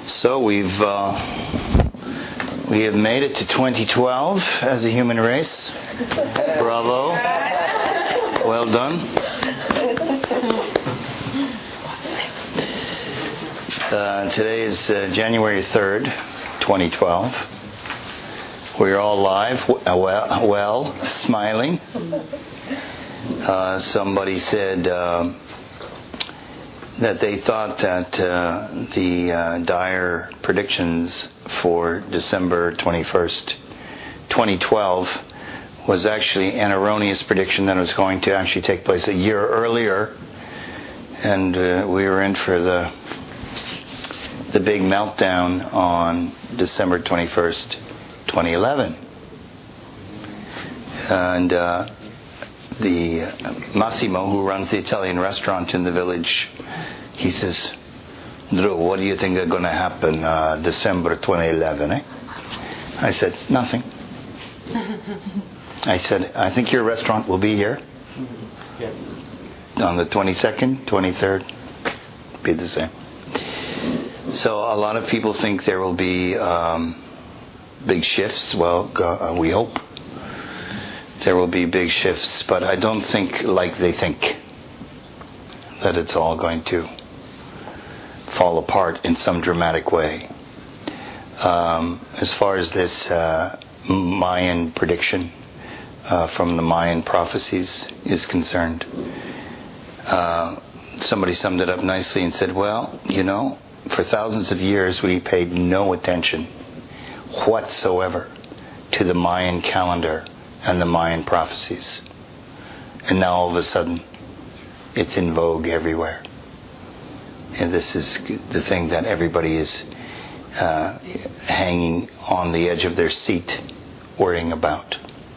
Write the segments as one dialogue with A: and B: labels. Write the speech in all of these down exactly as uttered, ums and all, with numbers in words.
A: So we've uh, we have made it to twenty twelve as a human race. Bravo. Well done. Uh, today is uh, January third, twenty twelve. We're all live, well, well smiling. Uh, somebody said uh, that they thought that uh, the uh, dire predictions for December twenty-first, twenty twelve was actually an erroneous prediction that it was going to actually take place a year earlier, and uh, we were in for the the big meltdown on December twenty-first, twenty eleven. And uh, the uh, Massimo, who runs the Italian restaurant in the village, he says, "Drew, what do you think is going to happen uh, December twenty eleven, eh?" I said, "Nothing." I said, "I think your restaurant will be here yeah. on the twenty-second, twenty-third, be the same." So a lot of people think there will be um, big shifts. Well, uh, we hope there will be big shifts, but I don't think like they think that it's all going to fall apart in some dramatic way. Um, as far as this uh, Mayan prediction uh, from the Mayan prophecies is concerned, uh, somebody summed it up nicely and said, well, you know, for thousands of years we paid no attention whatsoever to the Mayan calendar and the Mayan prophecies. And now all of a sudden it's in vogue everywhere. And this is the thing that everybody is uh, hanging on the edge of their seat worrying about.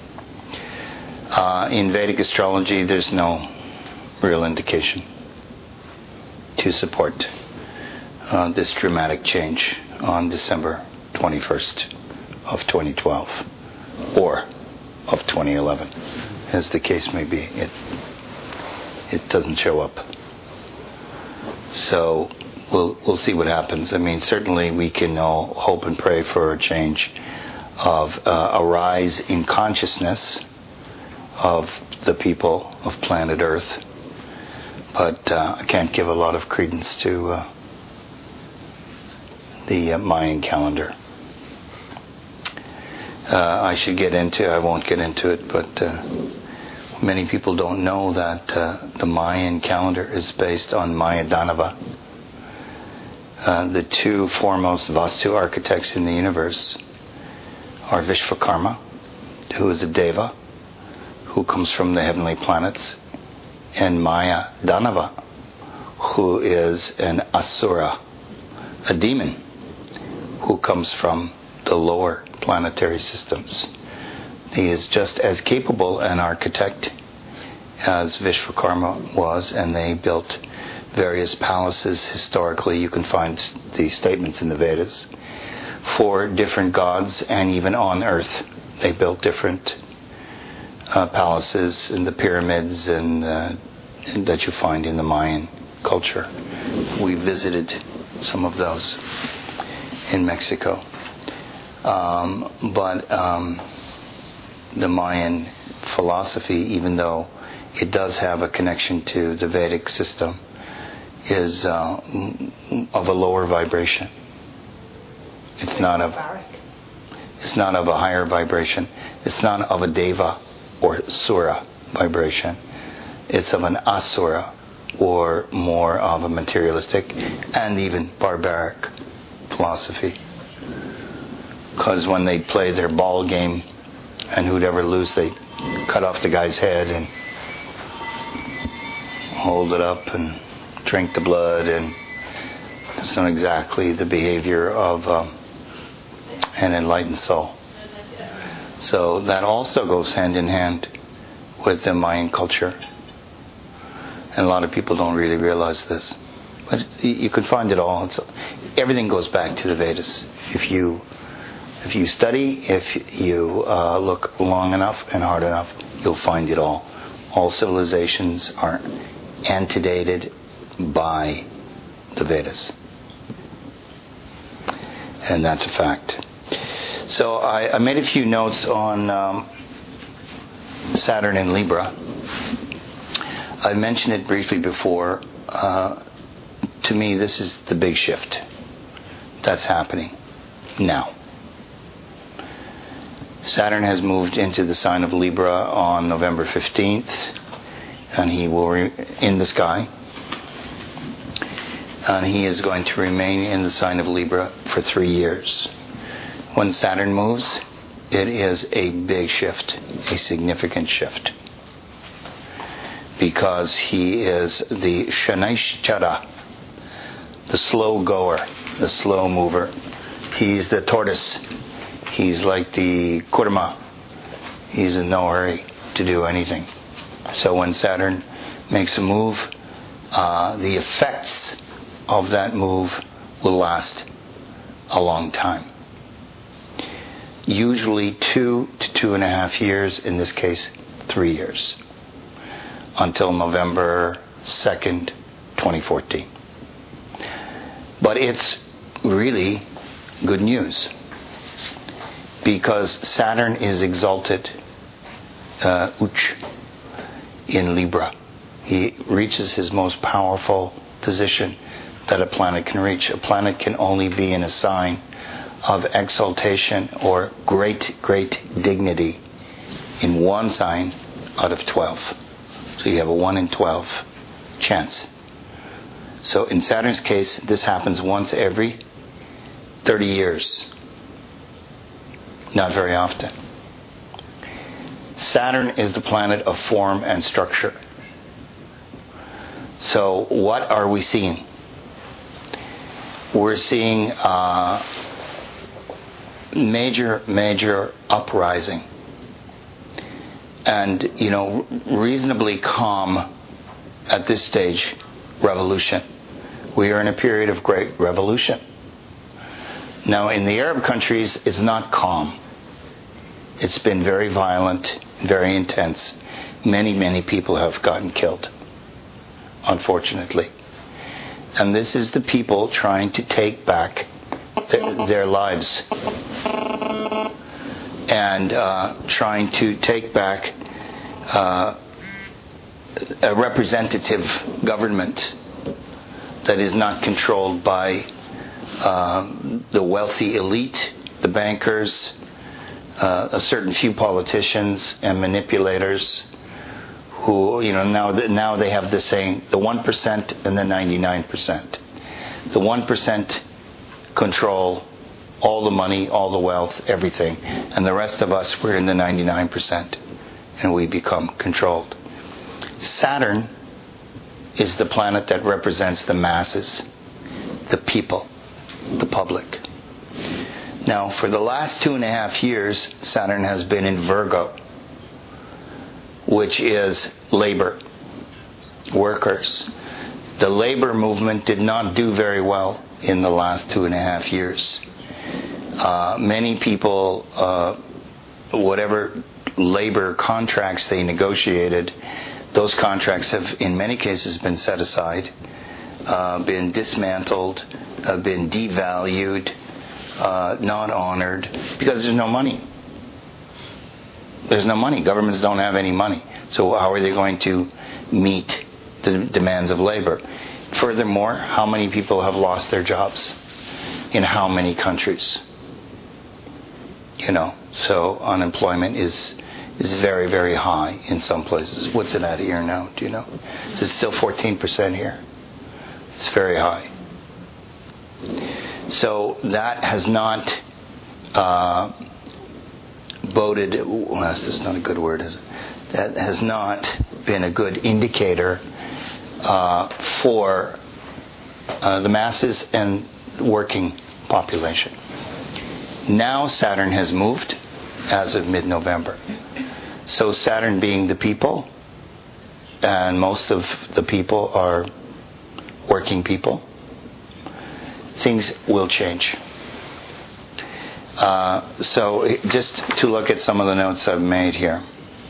A: Uh, in Vedic astrology, there's no real indication to support uh, this dramatic change on December twenty-first of twenty twelve or of twenty eleven, as the case may be. It it doesn't show up. So we'll we'll see what happens. I mean, certainly we can all hope and pray for a change of uh, a rise in consciousness of the people of planet Earth, but uh, I can't give a lot of credence to uh, the uh, Mayan calendar. Uh, I should get into, I won't get into it, but uh, many people don't know that uh, the Mayan calendar is based on Mayadanava. Uh, the two foremost Vastu architects in the universe are Vishvakarma, who is a Deva, who comes from the heavenly planets, and Mayadanava, who is an Asura, a demon, who comes from the lower planetary systems. He is just as capable an architect as Vishvakarma was, and they built various palaces historically. You can find the statements in the Vedas for different gods, and even on Earth they built different uh, palaces in the pyramids and, uh, and that you find in the Mayan culture. We visited some of those in Mexico. Um, but um, the Mayan philosophy, even though it does have a connection to the Vedic system, is uh, of a lower vibration. It's not of it's not of a higher vibration. It's not of a Deva or Sura vibration. It's of an Asura, or more of a materialistic and even barbaric philosophy. Because when they play their ball game, and who'd ever lose, they cut off the guy's head and hold it up and drink the blood, and it's not exactly the behavior of um, an enlightened soul. So that also goes hand in hand with the Mayan culture, and a lot of people don't really realize this. But you can find it all. It's, everything goes back to the Vedas. If you If you study, if you uh, look long enough and hard enough, you'll find it all. All civilizations are antedated by the Vedas. And that's a fact. So I, I made a few notes on um, Saturn in Libra. I mentioned it briefly before. Uh, to me, this is the big shift that's happening now. Saturn has moved into the sign of Libra on November fifteenth, and he will re- in the sky. And he is going to remain in the sign of Libra for three years. When Saturn moves, it is a big shift, a significant shift. Because he is the Shanaishchara, the slow goer, the slow mover. He's the tortoise. He's like the kurma. He's in no hurry to do anything. So when Saturn makes a move, uh, the effects of that move will last a long time. Usually two to two and a half years, in this case, three years. Until November second, twenty fourteen. But it's really good news. Because Saturn is exalted, uh, Uch, in Libra. He reaches his most powerful position that a planet can reach. A planet can only be in a sign of exaltation or great, great dignity in one sign out of twelve. So you have a one in twelve chance. So in Saturn's case, this happens once every thirty years. Not very often. Saturn is the planet of form and structure. So what are we seeing? We're seeing uh, major, major uprising. And, you know, reasonably calm at this stage revolution. We are in a period of great revolution. Now, in the Arab countries, it's not calm. It's been very violent, very intense. Many, many people have gotten killed, unfortunately. And this is the people trying to take back their, their lives and uh, trying to take back uh, a representative government that is not controlled by uh, the wealthy elite, the bankers, uh, a certain few politicians and manipulators who, you know, now now they have the saying, the one percent and the ninety-nine percent. The one percent control all the money, all the wealth, everything. And the rest of us, we're in the ninety-nine percent. And we become controlled. Saturn is the planet that represents the masses, the people, the public. Now, for the last two and a half years, Saturn has been in Virgo, which is labor, workers. The labor movement did not do very well in the last two and a half years. Uh, many people, uh, whatever labor contracts they negotiated, those contracts have in many cases been set aside, uh, been dismantled, uh, been devalued, uh, not honored, because there's no money. There's no money. Governments don't have any money. So how are they going to meet the demands of labor? Furthermore, how many people have lost their jobs? In how many countries? You know, so unemployment is is very, very high in some places. What's it at here now? Do you know? Is it still fourteen percent here? It's very high. So that has not uh, boded, well, that's just not a good word, is it? That has not been a good indicator uh, for uh, the masses and the working population. Now Saturn has moved as of mid-November. So Saturn being the people, and most of the people are working people, things will change. Uh, so just to look at some of the notes I've made here.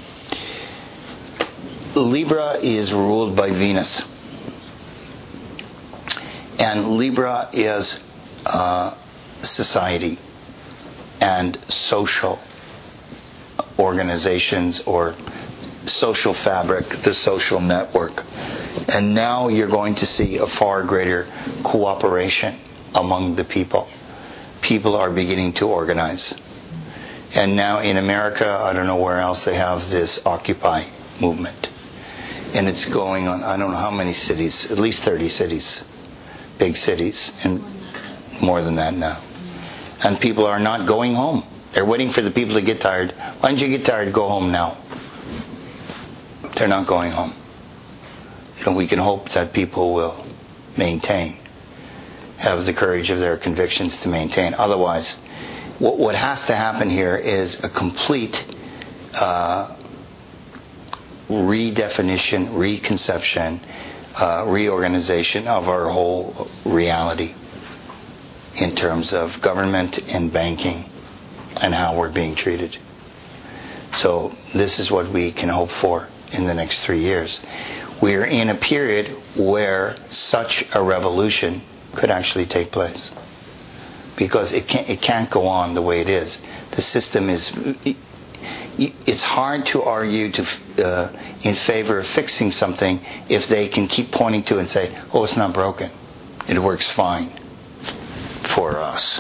A: Libra is ruled by Venus. And Libra is uh, society and social organizations or social fabric, the social network. And now you're going to see a far greater cooperation among the people. People are beginning to organize. And now in America, I don't know where else they have this Occupy movement. And it's going on, I don't know how many cities, at least thirty cities, big cities, and more than that now. And people are not going home. They're waiting for the people to get tired. Why don't you get tired? Go home now. They're not going home. You know, we can hope that people will maintain, have the courage of their convictions to maintain. Otherwise, what, what has to happen here is a complete uh, redefinition, reconception, uh, reorganization of our whole reality in terms of government and banking and how we're being treated. So this is what we can hope for in the next three years. We're in a period where such a revolution could actually take place, because it can't, it can't go on the way it is. The system is, it's hard to argue to uh, in favor of fixing something if they can keep pointing to it and say, oh, it's not broken. It works fine for us.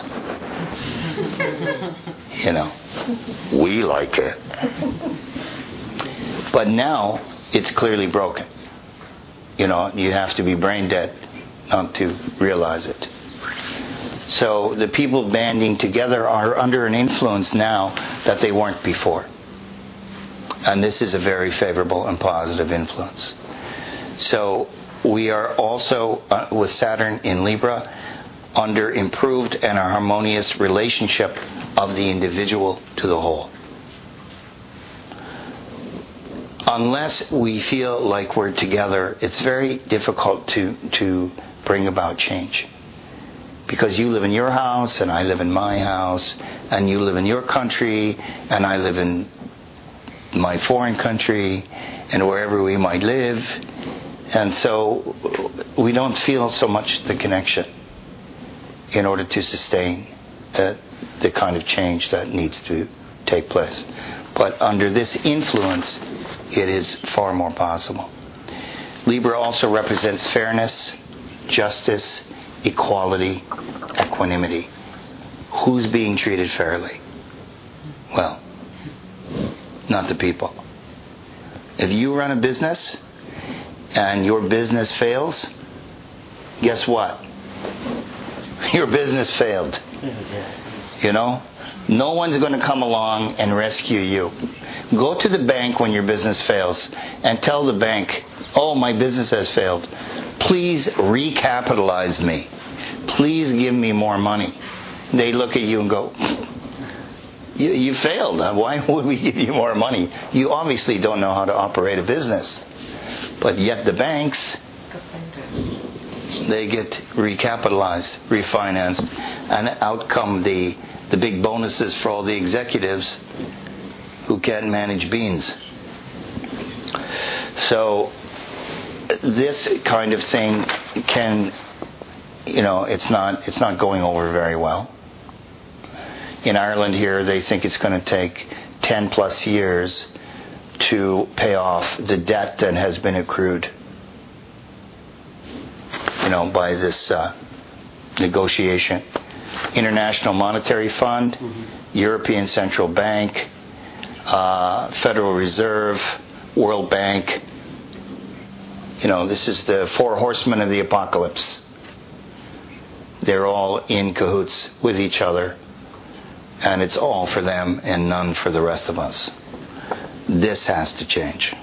A: You know, we like it. But now it's clearly broken. You know, you have to be brain dead not to realize it. So the people banding together are under an influence now that they weren't before. And this is a very favorable and positive influence. So we are also, uh, with Saturn in Libra, under improved and a harmonious relationship of the individual to the whole. Unless we feel like we're together, it's very difficult to, to bring about change. Because you live in your house, and I live in my house, and you live in your country, and I live in my foreign country, and wherever we might live. And so we don't feel so much the connection in order to sustain uh, the kind of change that needs to take place. But under this influence, it is far more possible. Libra also represents fairness, justice, equality, equanimity. Who's being treated fairly? Well, not the people. If you run a business and your business fails, guess what? Your business failed. You know? No one's going to come along and rescue you. Go to the bank when your business fails and tell the bank, oh, my business has failed. Please recapitalize me. Please give me more money. They look at you and go, you, you failed. Why would we give you more money? You obviously don't know how to operate a business. But yet the banks, they get recapitalized, refinanced, and out come the, the big bonuses for all the executives who can't manage beans. So this kind of thing can, you know, it's not it's not going over very well. In Ireland here, they think it's going to take ten plus years to pay off the debt that has been accrued, you know, by this uh, negotiation. International Monetary Fund, mm-hmm. European Central Bank, uh, Federal Reserve, World Bank. You know, this is the four horsemen of the apocalypse. They're all in cahoots with each other, and it's all for them and none for the rest of us. This has to change.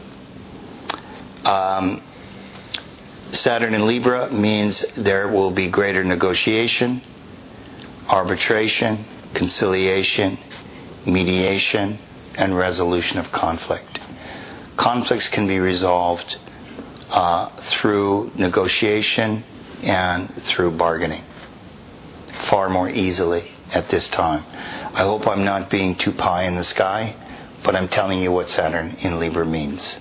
A: Um, Saturn in Libra means there will be greater negotiation, arbitration, conciliation, mediation, and resolution of conflict. Conflicts can be resolved uh, through negotiation and through bargaining far more easily at this time. I hope I'm not being too pie in the sky, but I'm telling you what Saturn in Libra means.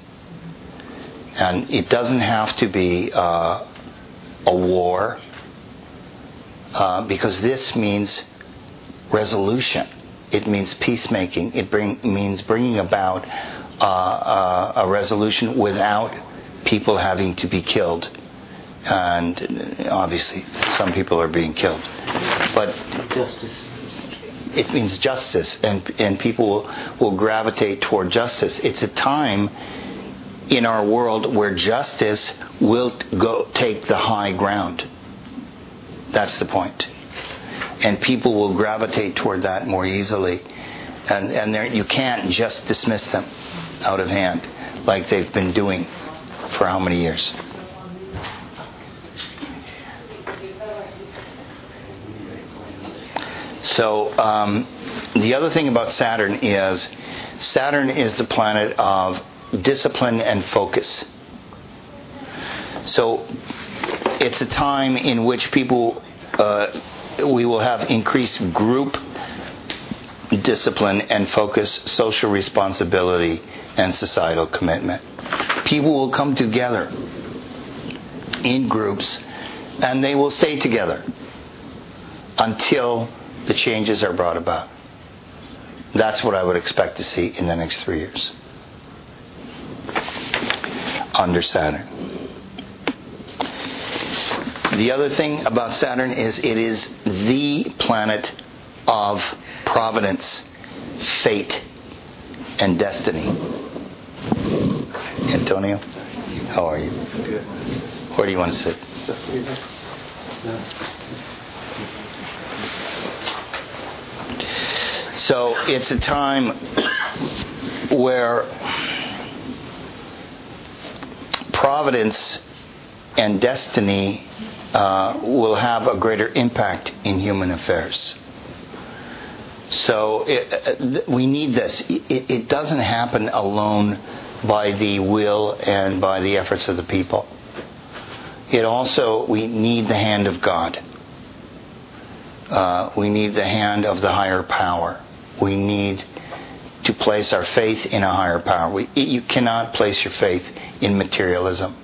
A: And it doesn't have to be uh, a war, uh, because this means resolution. It means peacemaking. It bring, means bringing about uh, uh, a resolution without people having to be killed. And obviously, some people are being killed. But
B: Justice.
A: It means justice, and and people will, will gravitate toward justice. It's a time in our world where justice will go take the high ground. That's the point. And people will gravitate toward that more easily. And and there, you can't just dismiss them out of hand like they've been doing for how many years? So um, the other thing about Saturn is Saturn is the planet of discipline and focus. So it's a time in which people, uh, we will have increased group discipline and focus, social responsibility, and societal commitment. People will come together in groups, and they will stay together until the changes are brought about. That's what I would expect to see in the next three years under Saturn. The other thing about Saturn is it is the planet of providence, fate, and destiny. Antonio, how are you?
B: Good.
A: Where do you want to sit? So it's a time where providence and destiny uh, will have a greater impact in human affairs. So it, we need this. It, it doesn't happen alone by the will and by the efforts of the people. It also, we need the hand of God. Uh, we need the hand of the higher power. We need to place our faith in a higher power. We, you cannot place your faith in materialism.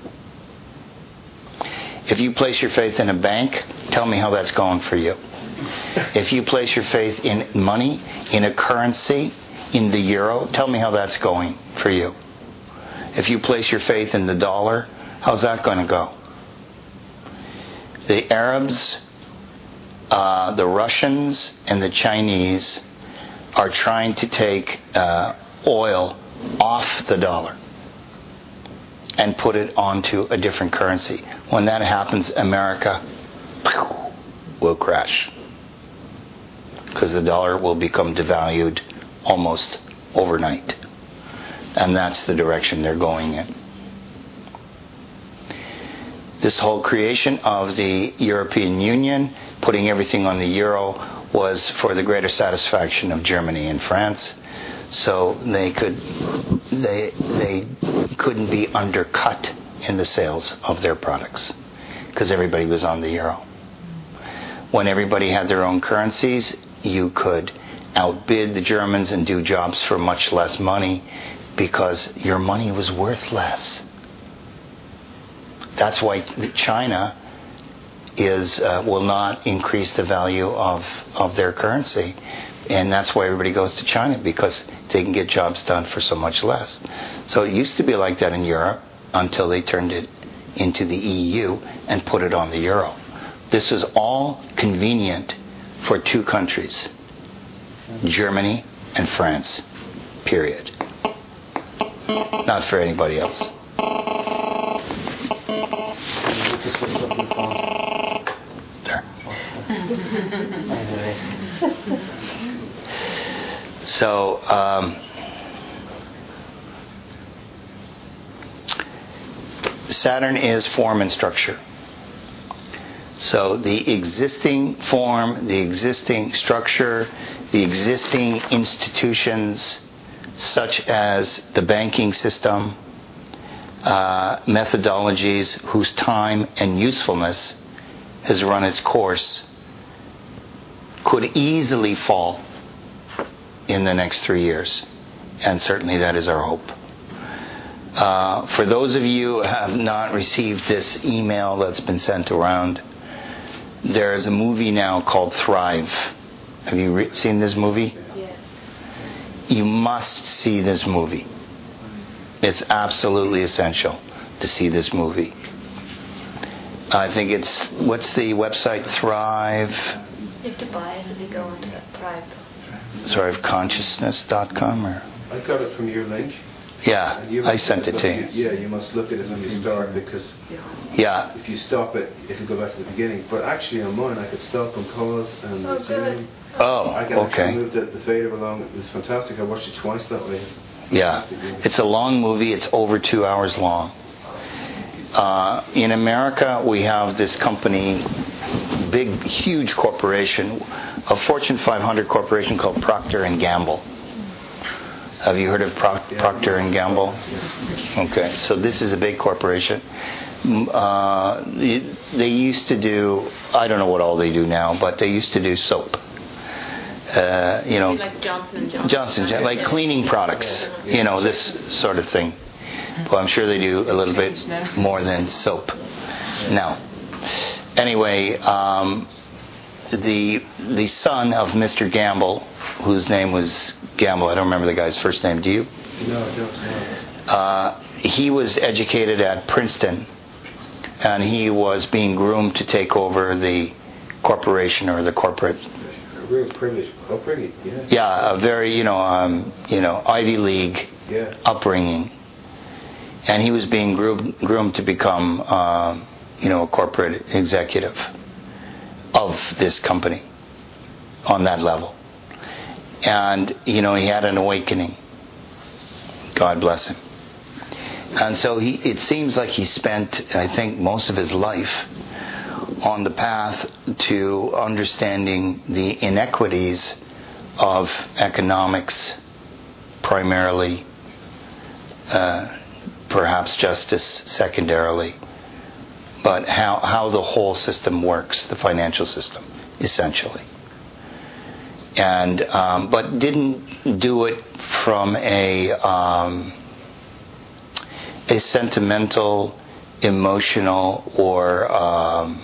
A: If you place your faith in a bank, tell me how that's going for you. If you place your faith in money, in a currency, in the euro, tell me how that's going for you. If you place your faith in the dollar, how's that going to go? The Arabs, uh, the Russians, and the Chinese are trying to take uh, oil off the dollar and put it onto a different currency. When that happens, America will crash because the dollar will become devalued almost overnight. And that's the direction they're going in. This whole creation of the European Union, putting everything on the euro, was for the greater satisfaction of Germany and France, so they could they they couldn't be undercut in the sales of their products because everybody was on the euro. When everybody had their own currencies, you could outbid the Germans and do jobs for much less money because your money was worth less. That's why China is uh, will not increase the value of, of their currency. And that's why everybody goes to China, because they can get jobs done for so much less. So it used to be like that in Europe until they turned it into the E U and put it on the euro. This is all convenient for two countries, Germany and France, period. Not for anybody else. There. So, um, Saturn is form and structure. So the existing form, the existing structure, the existing institutions, such as the banking system, uh, methodologies whose time and usefulness has run its course, could easily fall in the next three years. And certainly that is our hope. Uh, for those of you who have not received this email that's been sent around, There's a movie now called Thrive. Have you re- seen this movie?
B: Yeah.
A: You must see this movie. It's absolutely essential to see this movie. I think it's, what's the website? Thrive?
B: You have to buy it if you go into that Thrive.
A: thrive consciousness dot com or?
C: I got it from your link.
A: Yeah,
C: You
A: I
C: must
A: sent it
C: look
A: to
C: at
A: you.
C: Yeah, you must look at it when you start, because
A: Yeah.
C: if you stop it, it'll go back to the beginning. But actually on mine, I could stop and pause and
B: Oh,
C: resume.
B: good.
A: Oh,
C: I can
A: okay.
C: actually move the, the fader along. It was fantastic. I watched it twice that way.
A: Yeah. It's a long movie. It's over two hours long. Uh, in America, we have this company, big, huge corporation, a Fortune five hundred corporation called Procter and Gamble. Have you heard of Pro- Procter and Gamble? Okay, so this is a big corporation. Uh, they used to do, I don't know what all they do now, but they used to do soap. Uh, you know,
B: like Johnson and Johnson.
A: Johnson, Johnson, like cleaning products, you know, this sort of thing. Well, I'm sure they do a little bit more than soap. No. Anyway, um, the the son of Mister Gamble, whose name was Gamble, I don't remember the guy's first name. Do you?
C: No, I don't know.
A: Uh, he was educated at Princeton, and he was being groomed to take over the corporation or the corporate.
C: A real privilege. Upbringing, yeah.
A: Yeah, a very you know um, you know Ivy League
C: Yeah.
A: upbringing. And he was being groomed, groomed to become, um, you know, a corporate executive of this company on that level. And, you know, he had an awakening. God bless him. And so he, it seems like he spent, I think, most of his life on the path to understanding the inequities of economics, primarily, uh, perhaps justice secondarily, but how, how the whole system works, the financial system, essentially. And um, but didn't do it from a um, a sentimental, emotional, or um,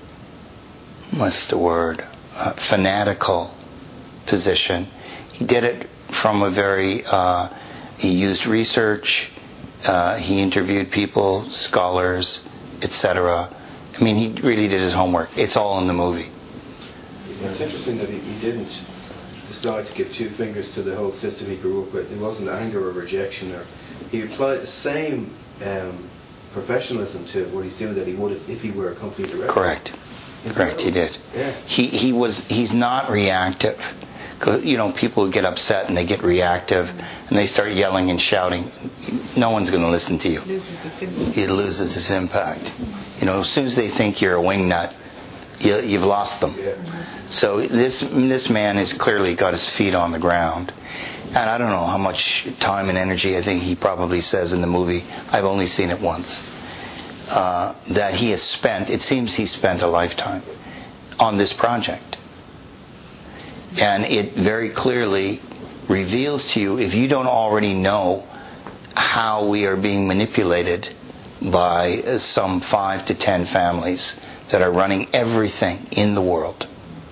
A: what's the word, uh, fanatical position. He did it from a very uh, he used research. Uh, he interviewed people, scholars, et cetera. I mean, he really did his homework. It's all in the movie.
C: It's interesting that he, he didn't decide to give two fingers to the whole system he grew up with. It wasn't anger or rejection. Or he applied the same um, professionalism to what he's doing that he would if he were a company director.
A: Correct. Correct. He did.
C: Yeah.
A: He he was. He's not reactive. You know, people get upset and they get reactive and they start yelling and shouting. No one's going to listen to you. It loses its impact. You know, as soon as they think you're a wingnut, you, you've lost them. So this this man has clearly got his feet on the ground. And I don't know how much time and energy, I think he probably says in the movie, I've only seen it once, uh, that he has spent, it seems he spent a lifetime on this project. And it very clearly reveals to you, if you don't already know how we are being manipulated by some five to ten families that are running everything in the world,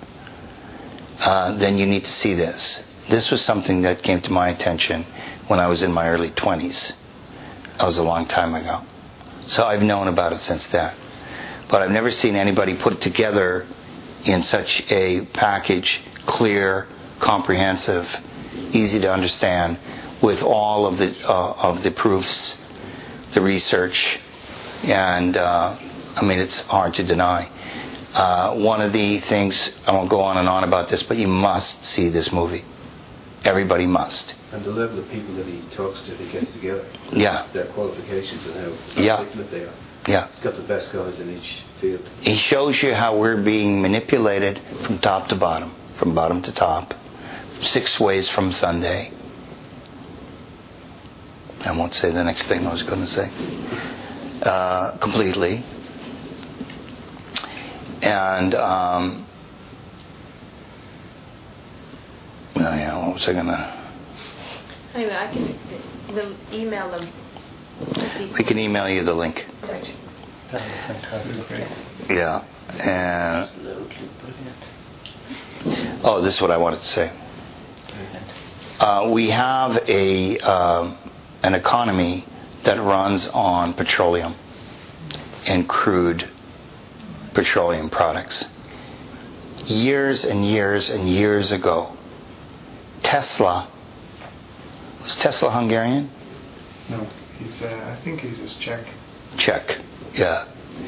A: uh, then you need to see this. This was something that came to my attention when I was in my early twenties. That was a long time ago. So I've known about it since then. But I've never seen anybody put it together in such a package, clear, comprehensive, easy to understand, with all of the uh, of the proofs, the research, and uh, I mean, it's hard to deny. Uh, one of the things, I won't go on and on about this, but you must see this movie. Everybody must.
C: And the level of people that he talks to, that he gets together.
A: Yeah.
C: Their qualifications and how
A: Yeah.
C: articulate they are.
A: Yeah.
C: He's got the best guys in each field.
A: He shows you how we're being manipulated from top to bottom, from bottom to top, six ways from Sunday. I won't say the next thing I was going to say. Uh, completely. And, um, oh yeah, what was I going to...
B: Anyway, I can we'll email them.
A: We can email you the link.
B: Right.
A: Yeah. And Oh, this is what I wanted to say. Uh, we have a uh, an economy that runs on petroleum and crude petroleum products. Years and years and years ago, Tesla, was Tesla Hungarian?
D: No, he's. Uh, I think he's just Czech.
A: Czech, yeah.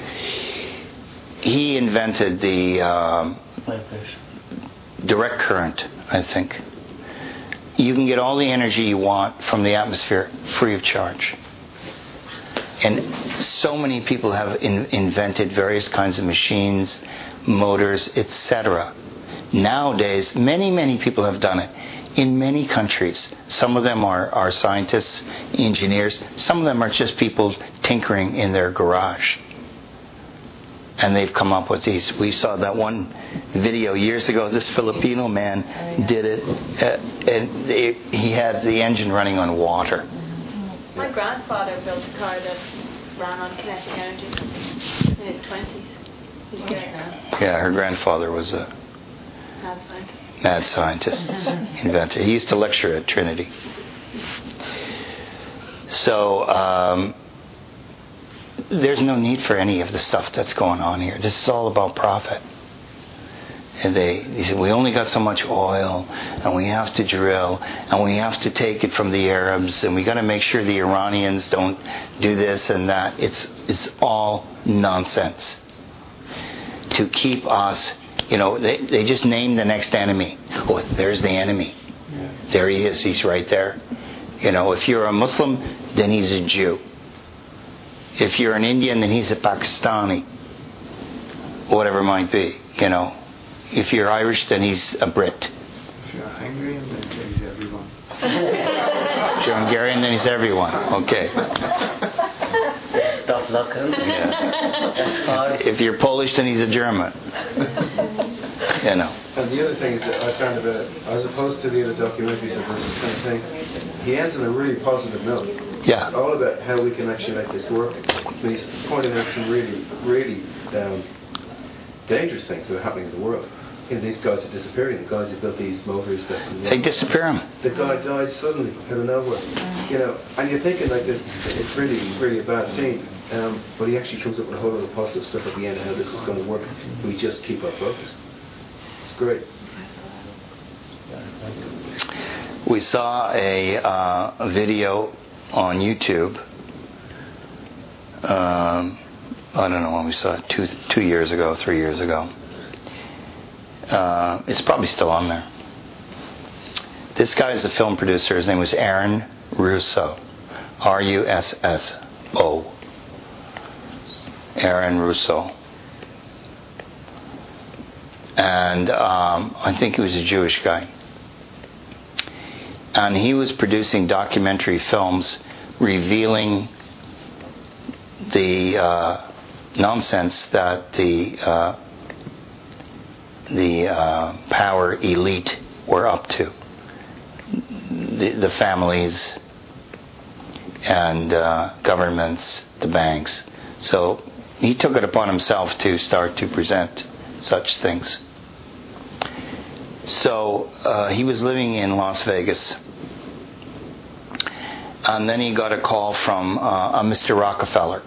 A: He invented the um, direct current, I think. You can get all the energy you want from the atmosphere free of charge. And so many people have in, invented various kinds of machines, motors, et cetera. Nowadays, many, many people have done it in many countries. Some of them are, are scientists, engineers. Some of them are just people tinkering in their garage. And they've come up with these. We saw that one video years ago. This Filipino man oh, yeah. did it, uh, and it, he had the engine running on water.
B: My grandfather built a car that ran on kinetic energy in his twenties. He's dead now.
A: Yeah, her grandfather was a
B: mad scientist.
A: Mad scientist, inventor. He used to lecture at Trinity. So. Um, There's no need for any of the stuff that's going on here. This is all about profit. And they, they said, we only got so much oil, and we have to drill, and we have to take it from the Arabs, and we got to make sure the Iranians don't do this and that. It's it's all nonsense. To keep us, you know, they, they just name the next enemy. Oh, there's the enemy. Yeah. There he is. He's right there. You know, if you're a Muslim, then he's a Jew. If you're an Indian, then he's a Pakistani. Whatever it might be, you know. If you're Irish, then he's a Brit.
D: If you're Hungarian, then he's everyone.
A: If you're Hungarian, then he's everyone. Okay.
E: Tough luck, huh?
A: Yeah. If you're Polish, then he's a German. You know.
C: And the other thing is that I found about, as opposed to the other documentaries of this kind of thing, he ends on a really positive note.
A: Yeah.
C: It's all about how we can actually make this work. I mean, he's pointing out some really, really um, dangerous things that are happening in the world. You know, these guys are disappearing. The guys who built these motors that
A: they disappear them.
C: The guy died suddenly out of nowhere. You know, and you're thinking like it's, it's really, really a bad scene. Um, but he actually comes up with a whole lot of positive stuff at the end of how this is going to work. We just keep our focus. It's great.
A: We saw a, uh, a video on YouTube. Um, I don't know when we saw it, two, two years ago, three years ago. Uh, it's probably still on there. This guy is a film producer. His name was Aaron Russo. R U S S O. Aaron Russo. And um, I think he was a Jewish guy. And he was producing documentary films revealing the uh, nonsense that the uh, the uh, power elite were up to. The, the families and uh, governments, the banks. So he took it upon himself to start to present such things. So uh, he was living in Las Vegas. And then he got a call from uh, a Mister Rockefeller.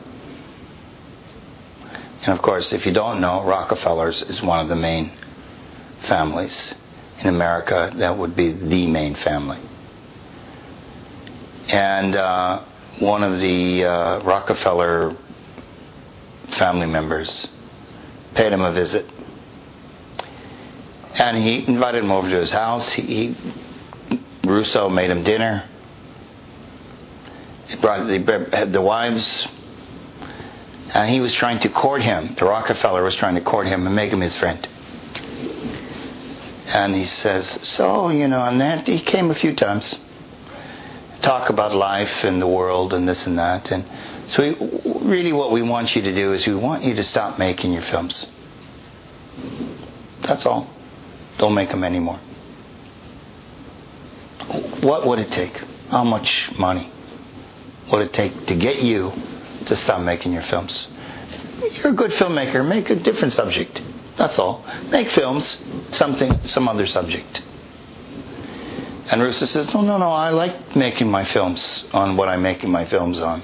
A: And of course, if you don't know, Rockefellers is one of the main families in America. That would be the main family. And uh, one of the uh, Rockefeller family members paid him a visit. And he invited him over to his house. He, he Russo made him dinner. He brought the, the wives. And he was trying to court him. The Rockefeller was trying to court him and make him his friend. And he says, so, you know, and that he came a few times. Talk about life and the world and this and that. And so we, really what we want you to do is we want you to stop making your films. That's all. Don't make them anymore. What would it take? How much money would it take to get you to stop making your films? You're a good filmmaker. Make a different subject. That's all. Make films, something, some other subject. And Russo says, "No, no, no. I like making my films on what I'm making my films on."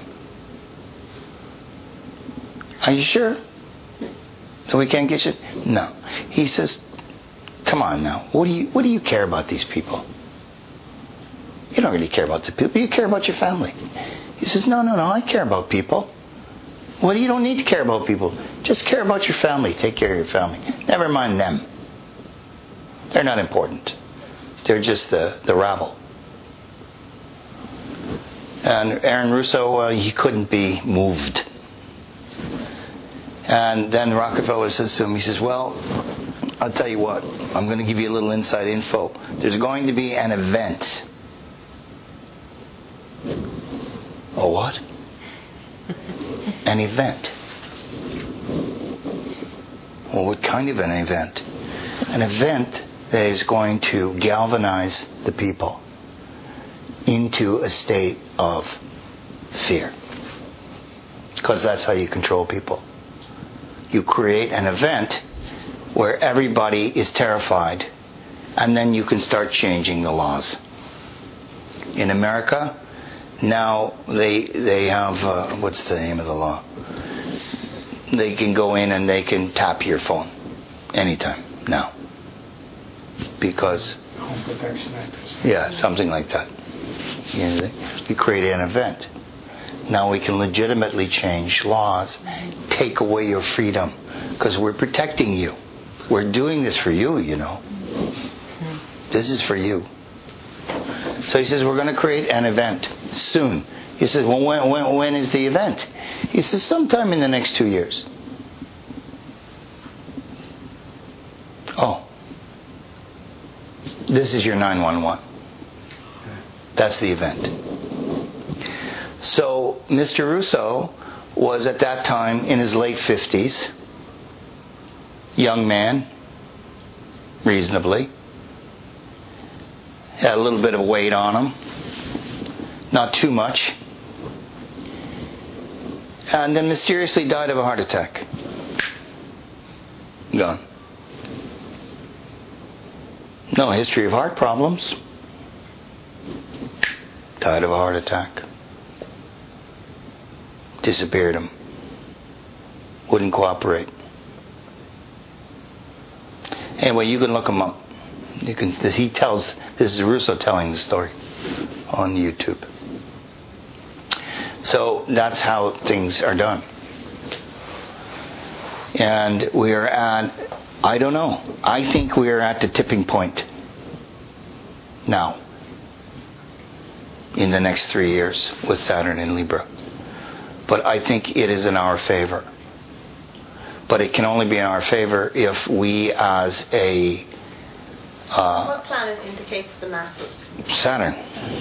A: Are you sure that we can't get you? No. He says, "Come on now. What do you what do you care about these people? You don't really care about the people. You care about your family." He says, "No, no, no. I care about people." "Well, you don't need to care about people. Just care about your family. Take care of your family. Never mind them. They're not important. They're just the, the rabble." And Aaron Russo, uh, he couldn't be moved. And then Rockefeller says to him, he says, "Well, I'll tell you what. I'm going to give you a little inside info. There's going to be an event." "A what?" "An event." "Well, what kind of an event?" "An event that is going to galvanize the people into a state of fear. Because that's how you control people. You create an event where everybody is terrified, and then you can start changing the laws. In America, now they they have, uh, what's the name of the law? They can go in and they can tap your phone anytime now. Because...
D: Home Protection Act.
A: Yeah, something like that. You know, you create an event. Now we can legitimately change laws, take away your freedom, because we're protecting you. We're doing this for you, you know. This is for you. So he says, we're going to create an event soon. He says, well, when, when, when is the event? He says, sometime in the next two years. Oh. This is your nine one one. That's the event. So Mister Russo was at that time in his late fifties. Young man, reasonably. Had a little bit of weight on him. Not too much. And then mysteriously died of a heart attack. Gone. No history of heart problems. Died of a heart attack. Disappeared him. Wouldn't cooperate. Anyway, you can look him up. You can. He tells. This is Russo telling the story on YouTube. So that's how things are done. And we are at, I don't know, I think we are at the tipping point now in the next three years with Saturn in Libra. But I think it is in our favor. But it can only be in our favor if we as a... Uh,
B: what planet indicates the masses?
A: Saturn.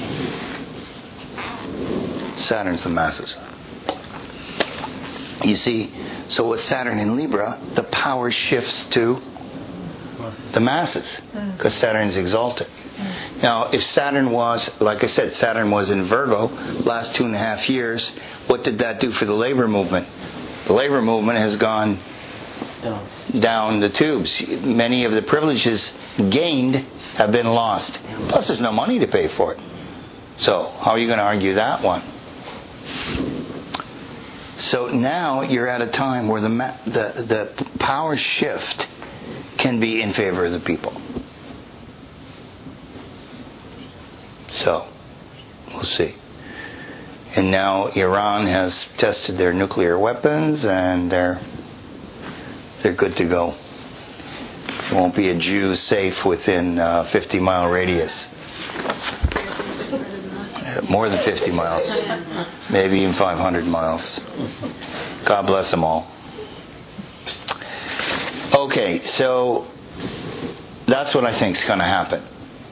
A: Saturn's the masses. You see, so with Saturn in Libra, the power shifts to the masses, because Saturn's exalted. Now, if Saturn was, like I said, Saturn was in Virgo last two and a half years, what did that do for the labor movement? The labor movement has gone down, down the tubes. Many of the privileges gained have been lost. Plus, there's no money to pay for it. So, how are you going to argue that one? So now you're at a time where the ma- the the power shift can be in favor of the people. So, we'll see. And now Iran has tested their nuclear weapons, and they're they're good to go. Won't be a Jew safe within a fifty mile radius. More than fifty miles. Maybe even five hundred miles. God bless them all. Okay, so that's what I think is going to happen.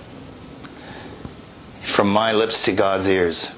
A: From my lips to God's ears.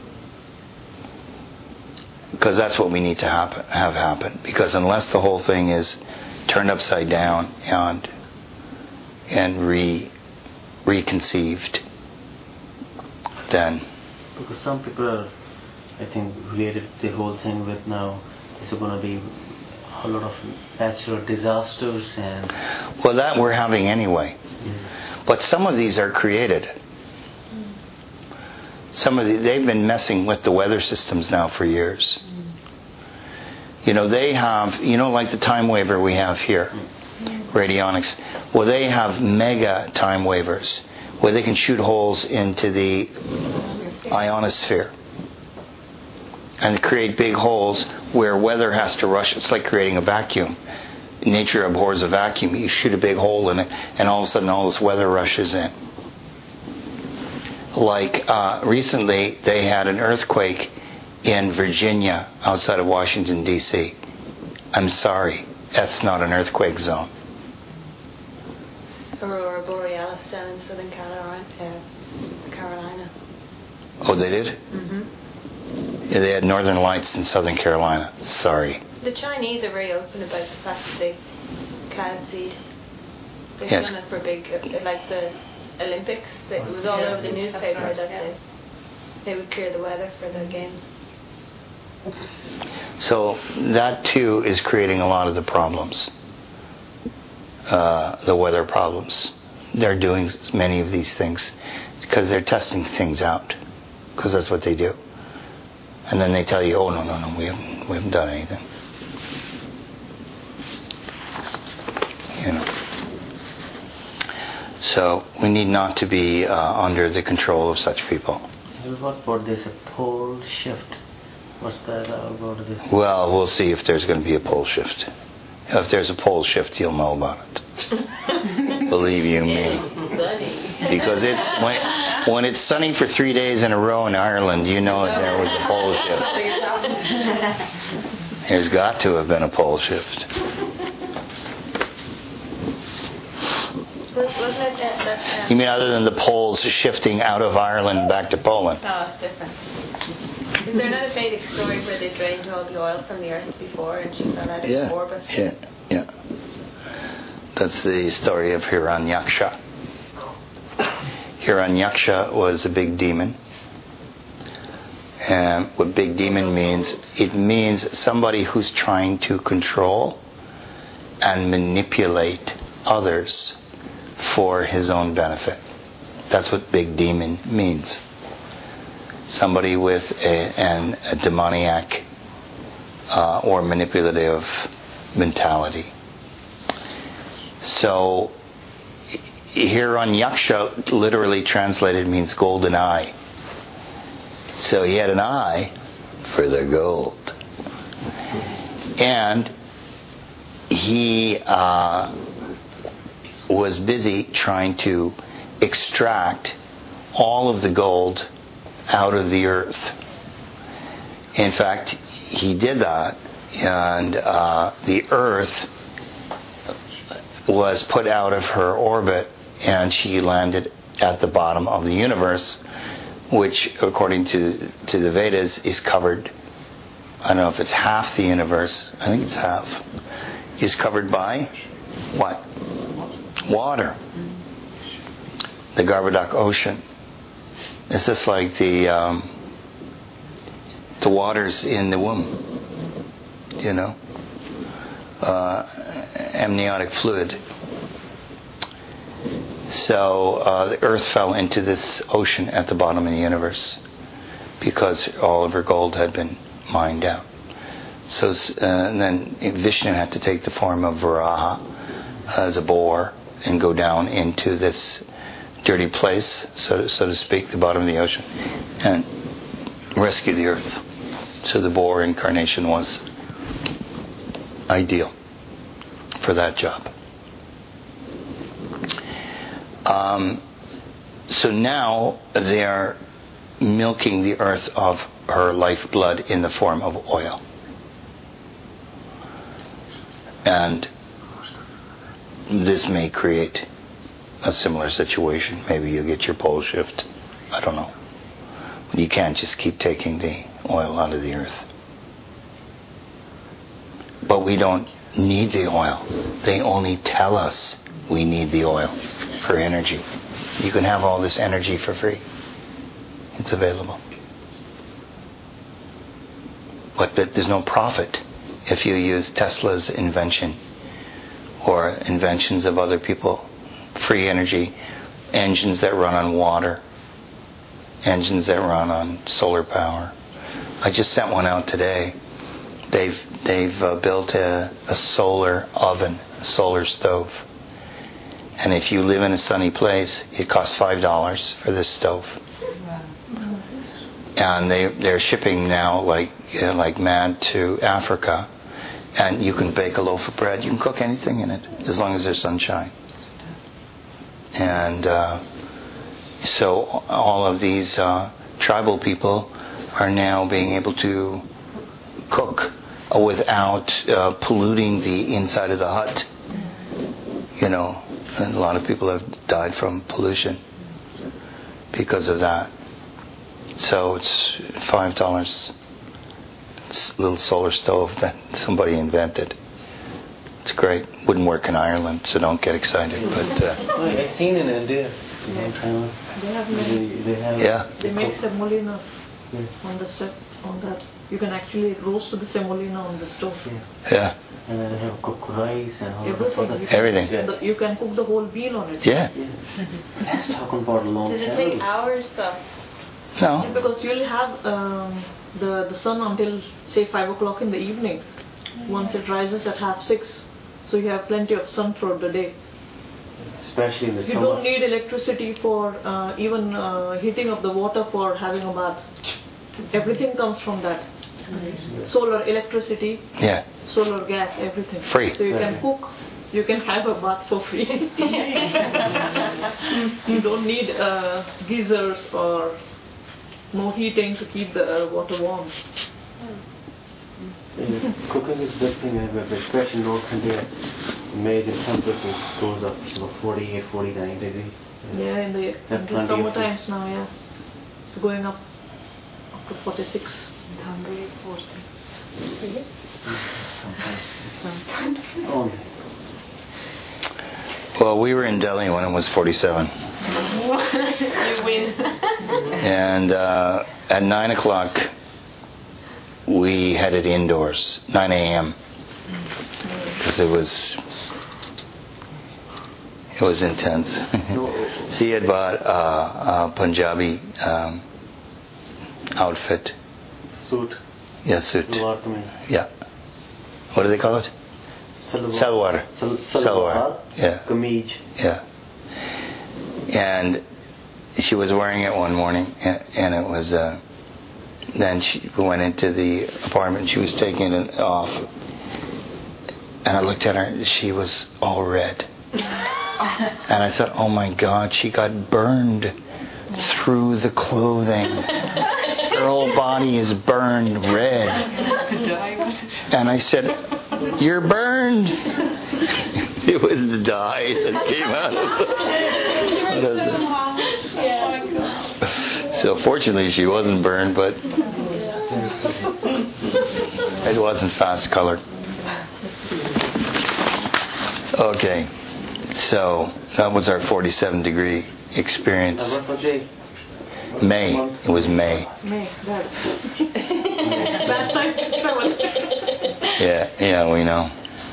A: Because that's what we need to happen, have happen. Because unless the whole thing is turned upside down and and re reconceived, then...
E: Because some people are, I think, related the whole thing with now, is going to be a lot of natural disasters and...
A: Well, that we're having anyway.
E: Mm.
A: But some of these are created. Some of the, they've been messing with the weather systems now for years. You know, they have, you know, like the time waver we have here, radionics. Well, they have mega time wavers where they can shoot holes into the ionosphere and create big holes where weather has to rush. It's like creating a vacuum. Nature abhors a vacuum. You shoot a big hole in it, and all of a sudden all this weather rushes in. Like uh, recently, they had an earthquake in Virginia, outside of Washington, D C I'm sorry, that's not an earthquake zone.
B: Aurora Borealis down in Southern Carolina. Uh, Carolina.
A: Oh, they did?
B: Mm-hmm.
A: Yeah, they had northern lights in Southern Carolina. Sorry.
B: The Chinese are very open about the fact that they cloud seed. They've
A: Yes.
B: done it for big, uh, like the Olympics. It was all
F: Yeah,
B: over the newspaper
F: that's
B: that
F: right,
B: they, they would clear the weather for the games.
A: So that too is creating a lot of the problems, uh, the weather problems. They're doing many of these things because they're testing things out, because that's what they do. And then they tell you, oh no no no, we haven't we haven't done anything. You know. So we need not to be uh, under the control of such people.
E: What about this a pole shift? What's that about this?
A: Well, we'll see if there's going to be a pole shift. If there's a pole shift, you'll know about it. Believe you me. Because it's when, when it's sunny for three days in a row in Ireland, you know that there was a pole shift. There's got to have been a pole shift.
B: Wasn't it that, that, um,
A: You mean other than the poles shifting out of Ireland back to Poland?
B: No, it's different. Is there not a famous story where they drained all the oil from the earth before and she fell out of
A: Yeah,
B: orbit?
A: yeah, yeah. That's the story of Hiranyaksha. Hiranyaksha was a big demon. And what big demon means, it means somebody who's trying to control and manipulate others for his own benefit. That's what big demon means. Somebody with a, an, a demoniac uh, or manipulative mentality. So Hiranyaksha literally translated means golden eye. So he had an eye for the gold. And he uh, was busy trying to extract all of the gold out of the earth. In fact, he did that, and uh, the earth was put out of her orbit, and she landed at the bottom of the universe, which, according to to the Vedas, is covered. I don't know if it's half the universe. I think it's half. Is covered by what? Water. The Garbhodak Ocean. It's just like the um, the waters in the womb, you know, uh, amniotic fluid. So uh, the Earth fell into this ocean at the bottom of the universe because all of her gold had been mined out. So uh, and then Vishnu had to take the form of Varaha as a boar and go down into this dirty place, so so to speak, the bottom of the ocean, and rescue the earth. So the boar incarnation was ideal for that job. Um, so now they are milking the earth of her lifeblood in the form of oil. And this may create a similar situation. Maybe you get your pole shift. I don't know. But you can't just keep taking the oil out of the earth. But we don't need the oil. They only tell us we need the oil for energy. You can have all this energy for free. It's available. But there's no profit if you use Tesla's invention or inventions of other people, free energy, engines that run on water, engines that run on solar power. I just sent one out today. They've they've uh, built a, a solar oven, a solar stove. And if you live in a sunny place, it costs five dollars for this stove. And they they're shipping now like you know, like mad to Africa. And you can bake a loaf of bread. You can cook anything in it as long as there's sunshine. And uh, so all of these uh, tribal people are now being able to cook without uh, polluting the inside of the hut. You know, and a lot of people have died from pollution because of that. So it's five dollars. It's a little solar stove that somebody invented. It's great. Wouldn't work in Ireland, so don't get excited. But uh,
E: Oh, I've seen in India.
F: They have
E: They,
F: many.
E: they have.
A: yeah,
F: They make semolina
E: Yeah.
F: on the step on that. You can actually roast the semolina on the stove.
E: Yeah.
A: yeah,
E: And then they have cooked rice and all
F: Everything.
E: that.
F: You can-
A: everything.
E: Yeah.
F: The, you can cook the whole meal on it.
A: Yeah.
E: Yeah. That's talking about a long
B: Does it take
E: time.
B: hours though?
A: No.
F: Because you'll have um, the the sun until say five o'clock in the evening. Once it rises at half six, so you have plenty of sun throughout the day.
E: Especially in the
F: You
E: summer.
F: don't need electricity for uh, even uh, heating of the water for having a bath. Everything comes from that. Solar electricity,
A: Yeah.
F: solar gas, everything.
A: Free.
F: So you can cook, you can have a bath for free. You don't need uh, geysers or no heating to keep the uh, water warm.
E: Yeah, cooking is the thing, uh, especially in North India, major temperature goes up to about forty-eight, forty-nine degrees.
F: Yeah, in the,
E: Have
F: in
E: plenty
F: the
E: of
F: summer
E: food.
F: times now, yeah. It's going up up to forty-six.
B: Hungary is forty.
E: Sometimes. Oh,
A: Well, we were in Delhi when it was forty-seven.
B: You win.
A: And uh, at nine o'clock, we headed indoors, nine a.m. because it was it was intense. See, had bought uh, a Punjabi um, outfit.
E: suit.
A: Yeah, suit.
E: Salwar kameez.
A: Yeah. What do they call it?
E: Salwar.
A: Salwar.
E: Sal-
A: Salwar.
E: Salwar.
A: Yeah.
E: Kameez.
A: Yeah. And she was wearing it one morning, and, and it was. Uh, then she went into the apartment. She was taking it off, and I looked at her. She was all red, and I thought, "Oh my God, she got burned through the clothing. Her whole body is burned red." And I said, "You're burned." It was the dye that came out of it. So fortunately she wasn't burned, but it wasn't fast colored. Okay, so that was our forty-seven degree experience.
E: Uh, what was it?
A: May, it was May.
F: May, bad. Bad time to travel.
A: Yeah, yeah, we know.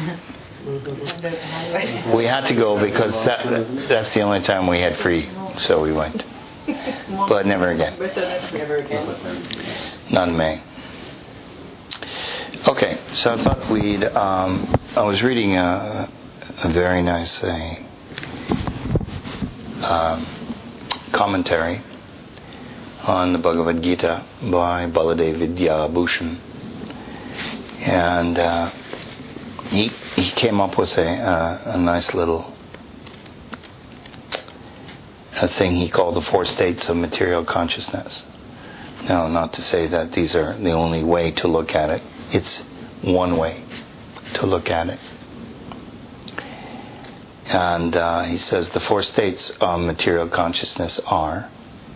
A: We had to go because that, that's the only time we had free, so we went. But never again.
F: Never again.
A: Not in May. Okay, so I thought we'd. Um, I was reading a, a very nice uh, um, commentary on the Bhagavad Gita by Baladev Vidyabhushan, and uh, he he came up with a uh, a nice little a thing he called the four states of material consciousness. Now, not to say that these are the only way to look at it. It's one way to look at it. And uh, he says the four states of material consciousness are: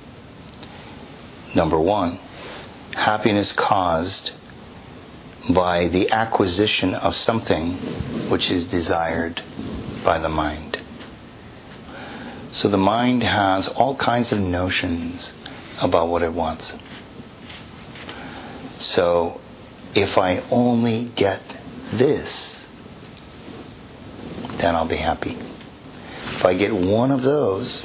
A: number one, happiness caused by the acquisition of something which is desired by the mind. So the mind has all kinds of notions about what it wants. So if I only get this, then I'll be happy. If I get one of those,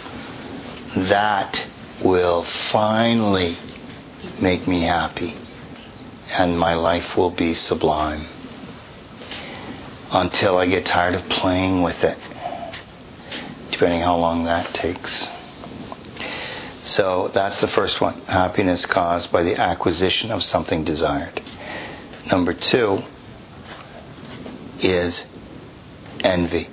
A: that will finally make me happy, and my life will be sublime. Until I get tired of playing with it, depending how long that takes. So that's the first one. Happiness caused by the acquisition of something desired. Number two is envy.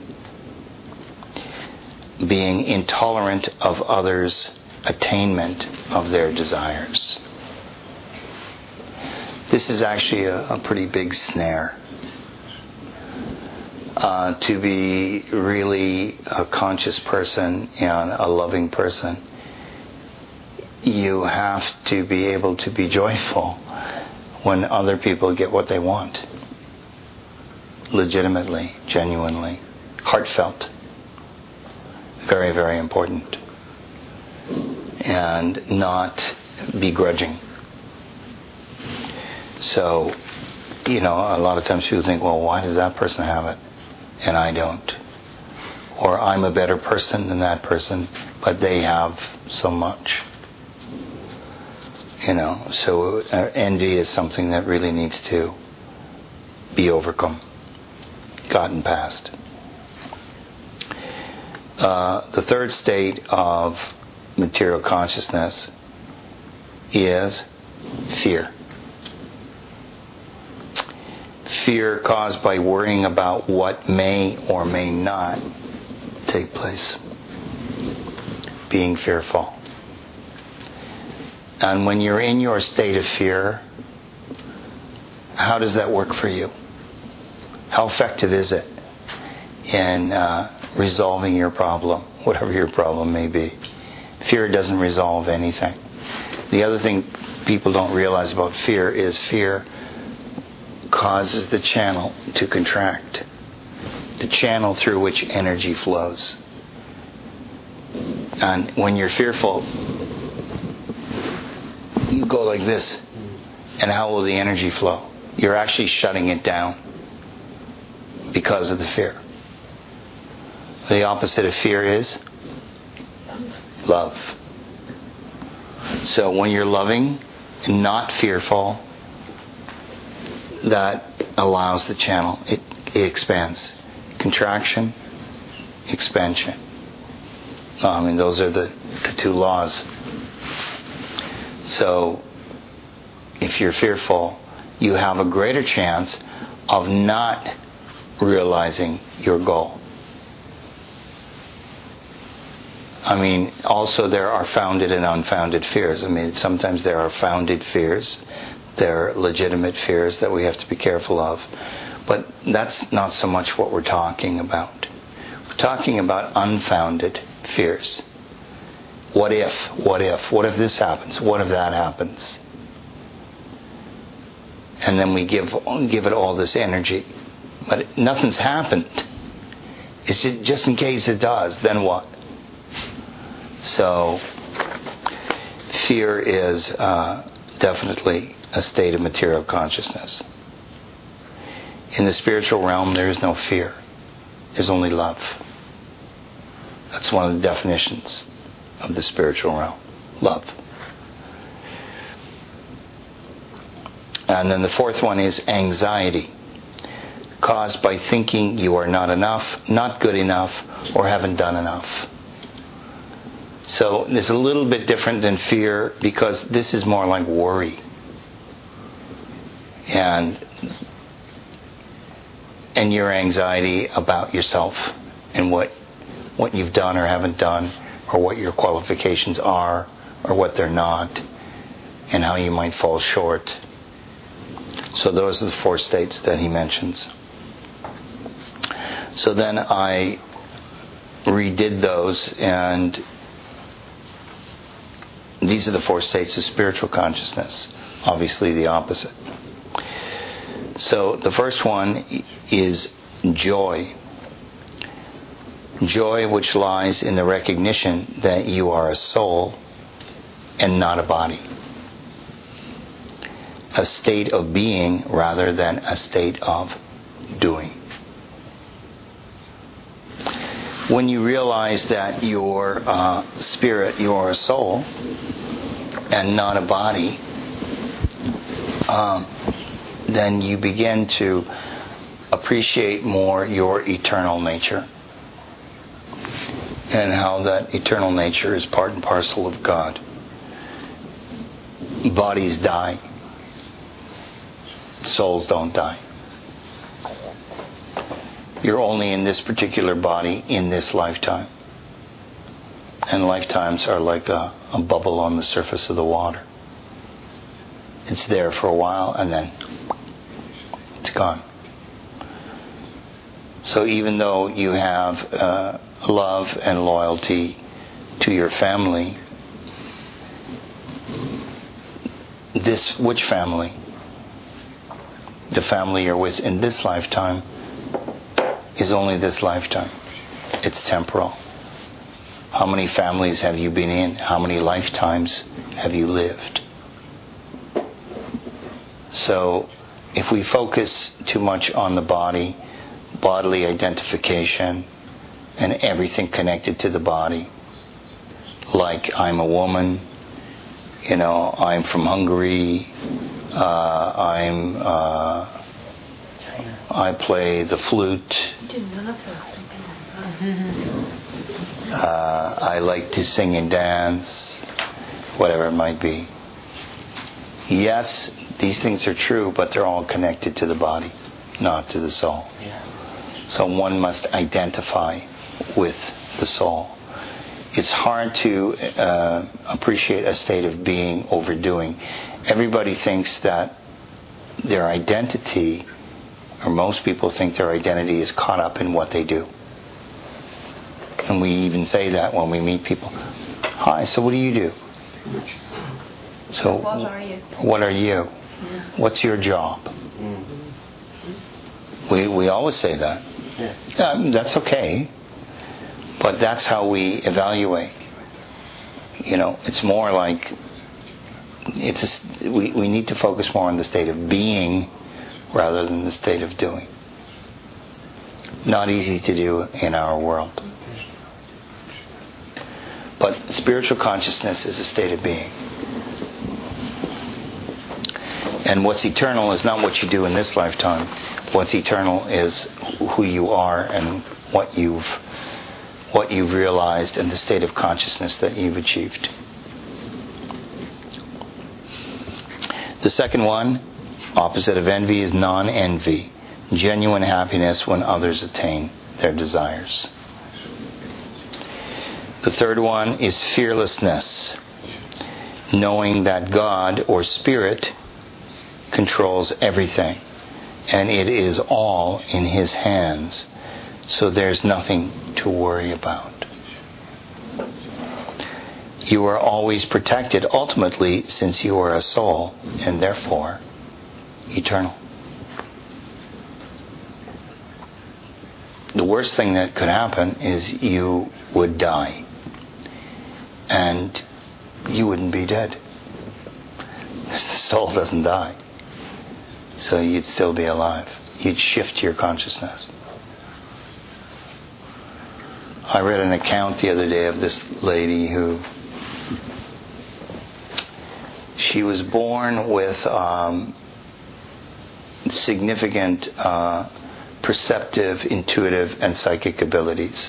A: Being intolerant of others' attainment of their desires. This is actually a, a pretty big snare. Uh, to be really a conscious person and a loving person, you have to be able to be joyful when other people get what they want. Legitimately, genuinely, heartfelt. Very, very important. And not begrudging. So, you know, a lot of times people think, well, why does that person have it and I don't? Or I'm a better person than that person, but they have so much. You know, so uh, envy is something that really needs to be overcome, gotten past. Uh, the third state of material consciousness is fear. Fear caused by worrying about what may or may not take place. Being fearful. And when you're in your state of fear, how does that work for you? How effective is it in uh, resolving your problem, whatever your problem may be? Fear doesn't resolve anything. The other thing people don't realize about fear is fear causes the channel to contract. The channel through which energy flows. And when you're fearful, you go like this. And how will the energy flow? You're actually shutting it down because of the fear. The opposite of fear is love. So when you're loving and not fearful, that allows the channel. It, it expands. Contraction, expansion. I mean, those are the, the two laws. So, if you're fearful, you have a greater chance of not realizing your goal. I mean, also there are founded and unfounded fears. I mean, sometimes there are founded fears. There are legitimate fears that we have to be careful of. But that's not so much what we're talking about. We're talking about unfounded fears. What if? What if? What if this happens? What if that happens? And then we give give it all this energy. But nothing's happened. It's just in case it does, then what? So, fear is uh, definitely a state of material consciousness. In the spiritual realm, there is no fear. There's only love. That's one of the definitions of the spiritual realm. Love. And then the fourth one is anxiety, caused by thinking you are not enough, not good enough, or haven't done enough. So it's a little bit different than fear because this is more like worry. And and your anxiety about yourself and what what you've done or haven't done, or what your qualifications are or what they're not, and how you might fall short. So those are the four states that he mentions. So then I redid those, and these are the four states of spiritual consciousness. Obviously the opposite. So the first one is joy. Joy which lies in the recognition that you are a soul and not a body. a state of being rather than a state of doing. When you realize that you're uh, spirit, you're a soul, and not a body, um, then you begin to appreciate more your eternal nature, and how that eternal nature is part and parcel of God. Bodies die. Souls don't die. You're only in this particular body in this lifetime. And lifetimes are like a, a bubble on the surface of the water. It's there for a while and then it's gone. So even though you have uh, love and loyalty to your family, this which family? The family you're with in this lifetime is only this lifetime. It's temporal. How many families have you been in? How many lifetimes have you lived? So if we focus too much on the body, bodily identification, and everything connected to the body, like I'm a woman, you know, I'm from Hungary, uh, I'm, uh, I play the flute, uh, I like to sing and dance, whatever it might be. Yes, these things are true, but they're all connected to the body, not to the soul. So one must identify with the soul. It's hard to uh, appreciate a state of being overdoing. Everybody thinks that their identity, or most people think their identity is caught up in what they do. And we even say that when we meet people. Hi, so what do you do? So
B: what are you?
A: What are you?
B: Yeah.
A: What's your job?
E: Mm.
A: We we always say that.
E: Yeah.
A: Um, that's okay. But that's how we evaluate. You know, it's more like it's a, we we need to focus more on the state of being rather than the state of doing. Not easy to do in our world. But spiritual consciousness is a state of being. And what's eternal is not what you do in this lifetime. What's eternal is who you are and what you've what you've realized and the state of consciousness that you've achieved. The second one, opposite of envy, is non-envy. Genuine happiness when others attain their desires. The third one is fearlessness. Knowing that God or Spirit controls everything. And it is all in His hands. So there's nothing to worry about. You are always protected ultimately since you are a soul and therefore eternal. The worst thing that could happen is you would die. And you wouldn't be dead. Because the soul doesn't die. So you'd still be alive. You'd shift your consciousness. I read an account the other day of this lady who she was born with um, significant uh, perceptive, intuitive, and psychic abilities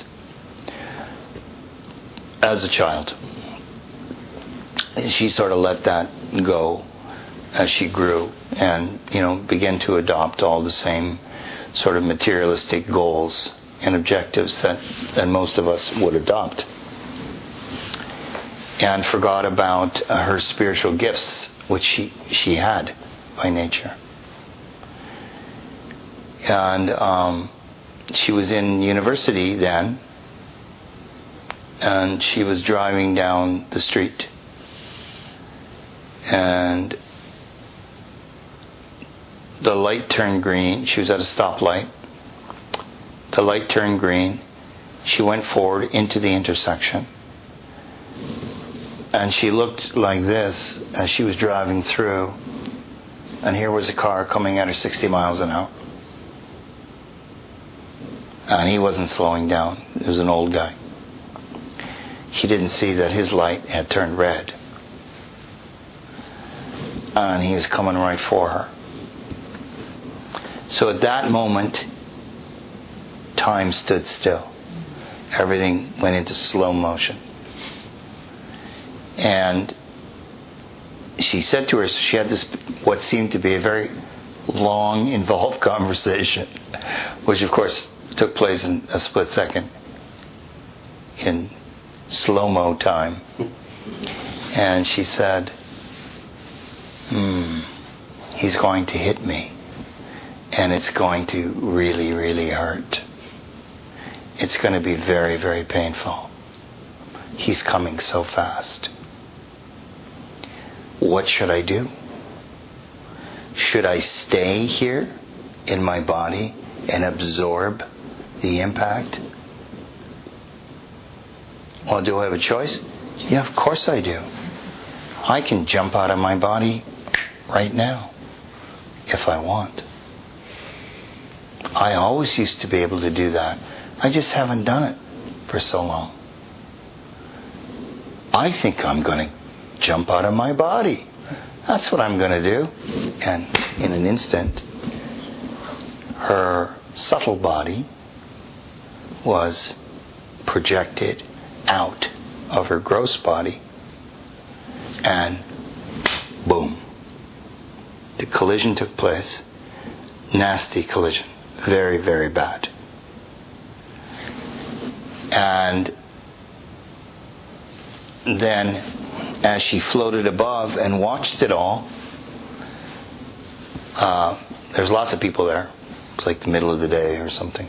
A: as a child. And she sort of let that go as she grew and, you know, began to adopt all the same sort of materialistic goals and objectives that, that most of us would adopt. And forgot about uh, her spiritual gifts, which she, she had by nature. And um, she was in university then, and she was driving down the street. And the light turned green. She was at a stoplight. The light turned green. She went forward into the intersection. And she looked like this as she was driving through. and here was a car coming at her sixty miles an hour. And he wasn't slowing down. He was an old guy. He didn't see that his light had turned red. And he was coming right for her. So at that moment, time stood still. Everything went into slow motion. And she said to her, she had this, what seemed to be a very long, involved conversation, which of course took place in a split second, in slow-mo time. And she said, hmm, he's going to hit me. And it's going to really, really hurt. It's going to be very, very painful. He's coming so fast. What should I do? Should I stay here in my body and absorb the impact? Well, do I have a choice? Yeah, of course I do. I can jump out of my body right now if I want. I always used to be able to do that. I just haven't done it for so long. I think I'm going to jump out of my body. That's what I'm going to do. And in an instant, her subtle body was projected out of her gross body, and boom, the collision took place. Nasty collision. Very, very bad. And then as she floated above and watched it all, uh, there's lots of people there. It's like the middle of the day or something.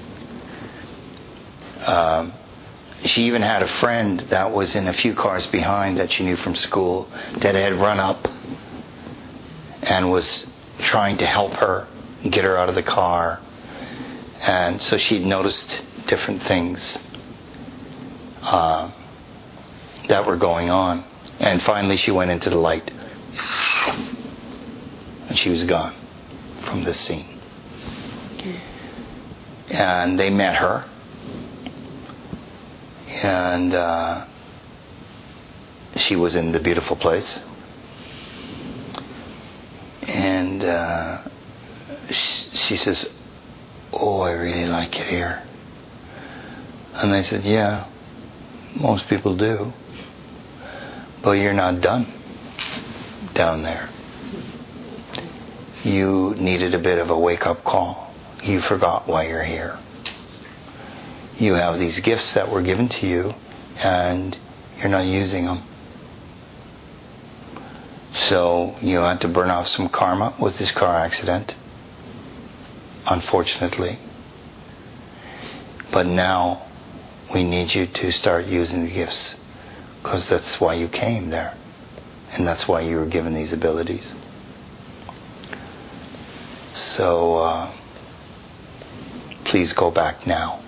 A: Um, she even had a friend that was in a few cars behind that she knew from school that had run up and was trying to help her get her out of the car. And so she'd noticed different things uh, that were going on. And finally she went into the light. And she was gone from this scene. And they met her. And uh, she was in the beautiful place. And uh, she, she says, "Oh, I really like it here." And they said, "Yeah, most people do. But you're not done down there. You needed a bit of a wake-up call. You forgot why you're here. You have these gifts that were given to you, and you're not using them. So you had to burn off some karma with this car accident, unfortunately. But now we need you to start using the gifts, because that's why you came there, and that's why you were given these abilities. So uh, please go back now."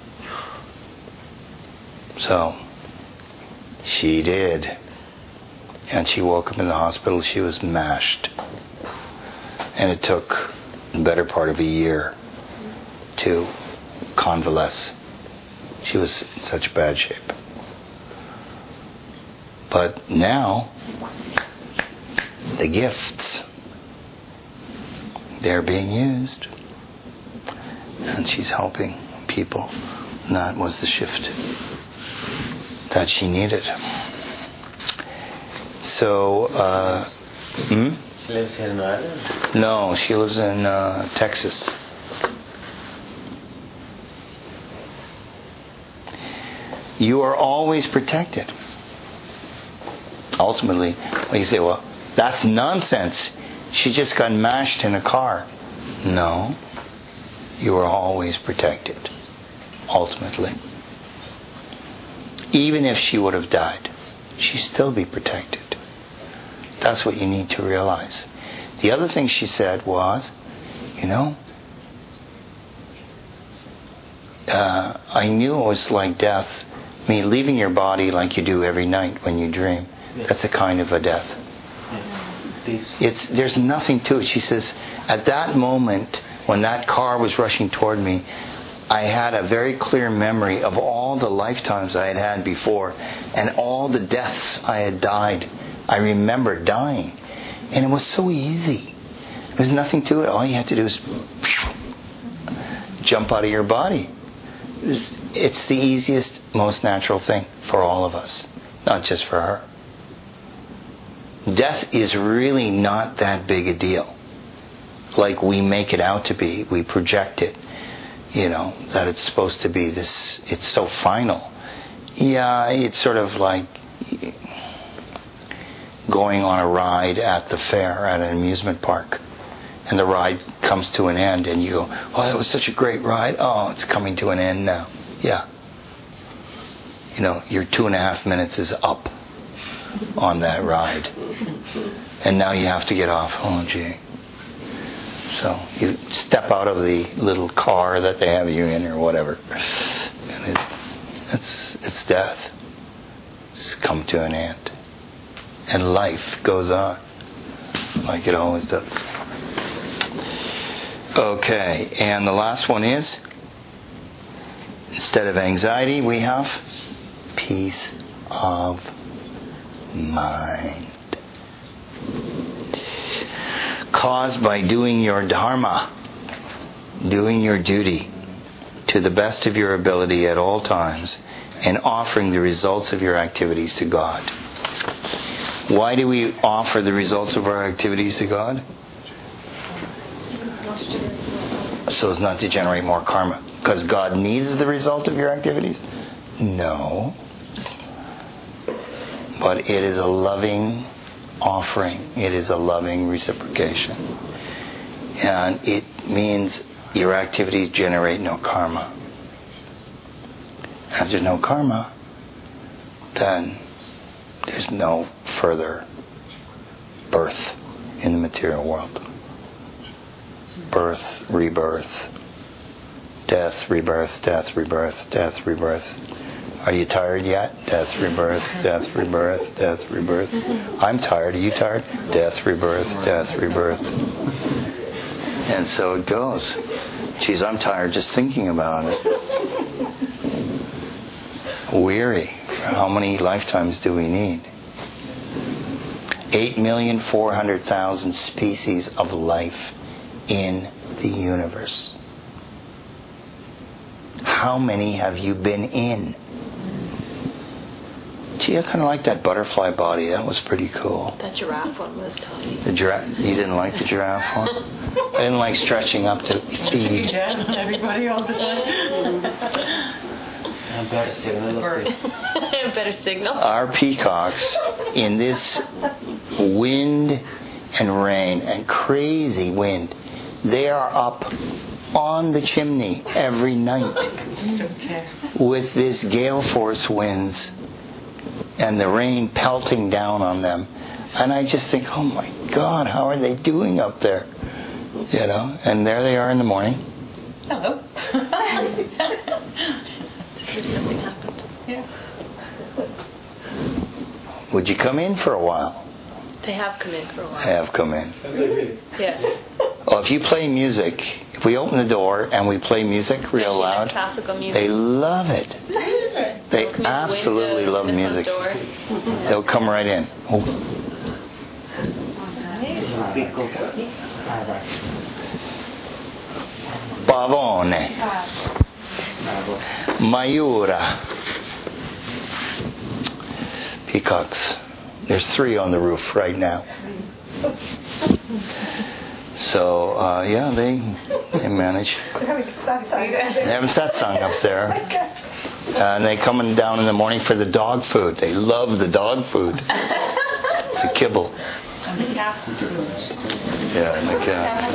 A: So she did. And she woke up in the hospital. She was mashed. And it took the better part of a year to convalesce. She was in such bad shape. But now, the gifts, they're being used. And she's helping people. And that was the shift that she needed. So, uh, hmm?
E: She lives here in Ireland?
A: No, she lives in uh, Texas. You are always protected. Ultimately, when you say, "Well, that's nonsense. She just got mashed in a car." No, you are always protected. Ultimately. Even if she would have died, she'd still be protected. That's what you need to realize. The other thing she said was, you know, uh, I knew it was like death. I mean, leaving your body like you do every night when you dream. That's a kind of a death.
E: fifties.
A: It's there's nothing to it. She says, at that moment when that car was rushing toward me, I had a very clear memory of all the lifetimes I had had before and all the deaths I had died. I remember dying, and it was so easy. There's nothing to it. All you have to do is jump out of your body. It's the easiest, most natural thing for all of us, not just for her. Death is really not that big a deal. Like we make it out to be. We project it, you know, that it's supposed to be this, it's so final. Yeah, it's sort of like going on a ride at the fair, at an amusement park. And the ride comes to an end and you go, oh, that was such a great ride. Oh, it's coming to an end now. Yeah. You know, your two and a half minutes is up on that ride. And now you have to get off. Oh, gee. So you step out of the little car that they have you in or whatever. And it, it's, it's death. It's come to an end. And life goes on like it always does. Okay, and the last one is, instead of anxiety, we have peace of mind. Caused by doing your dharma, doing your duty to the best of your ability at all times, and offering the results of your activities to God. Why do we offer the results of our activities to God? So as not to generate more karma. Because God needs the result of your activities? No. But it is a loving offering. It is a loving reciprocation. And it means your activities generate no karma. As there's no karma, then there's no further birth in the material world. Birth, rebirth, death, rebirth, death, rebirth, death, rebirth. Are you tired yet? Death, rebirth, death, rebirth, death, rebirth. I'm tired. Are you tired? Death, rebirth, death, rebirth. And so it goes. Geez, I'm tired just thinking about it. Weary. How many lifetimes do we need? Eight million four hundred thousand species of life in the universe. How many have you been in? Gee, I kind of like that butterfly body. That was pretty cool.
B: That giraffe one was tough.
A: The giraffe. You didn't like the giraffe one? I didn't like stretching up to feed.
F: Yeah, everybody all the time.
E: A better signal.
B: Better signal.
A: Our peacocks in this wind and rain and crazy wind, they are up on the chimney every night with this gale force winds and the rain pelting down on them. And I just think, oh my God, how are they doing up there? You know, and there they are in the morning.
F: Hello.
B: Nothing happened.
F: Yeah.
A: Would you come in for a while?
B: They have come in for a while.
A: They have come in.
B: Yeah.
A: Well, if you play music, if we open the door and we play music real loud,
B: Classical music.
A: they love it. They
B: They'll come in the
A: absolutely
B: window,
A: love
B: the front
A: music.
B: door.
A: They'll come right in. Oh. Pavone. Mayura. Peacocks. There's three on the roof right now. So, uh, yeah, they, they manage. They haven't satsang up there. And they coming down in the morning for the dog food. They love the dog food. The kibble.
F: And the cat.
A: Yeah, and the cat.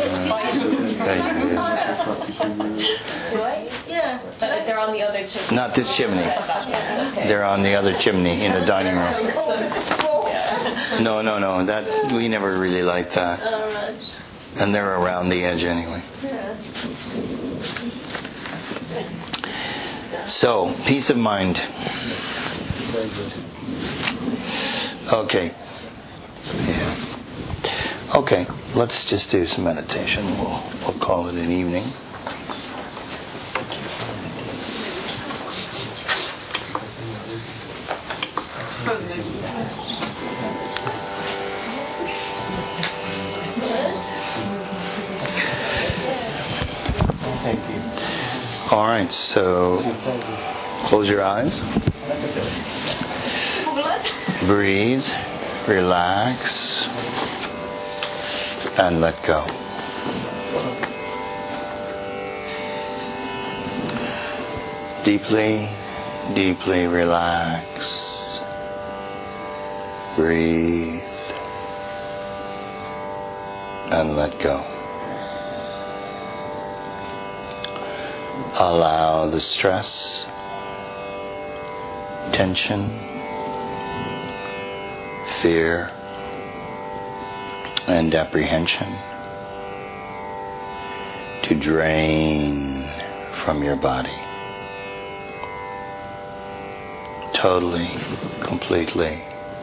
B: Yeah. But they're on the other chimney.
A: Not this chimney.
B: Yeah, okay.
A: They're on the other chimney in the dining room. No, no, no. That we never really liked that.
B: Alright.
A: And they're around the edge anyway.
B: Yeah.
A: So, peace of mind. Okay. Yeah. Okay, let's just do some meditation. We'll, we'll call it an evening.
E: Thank you.
A: All right, so close your eyes. Breathe, relax, and let go. Deeply, deeply relax. Breathe and let go. Allow the stress, tension, fear, and apprehension to drain from your body. Totally, completely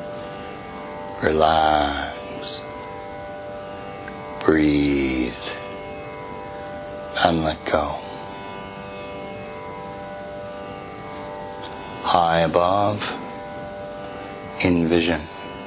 A: relax, breathe, and let go. High above, envision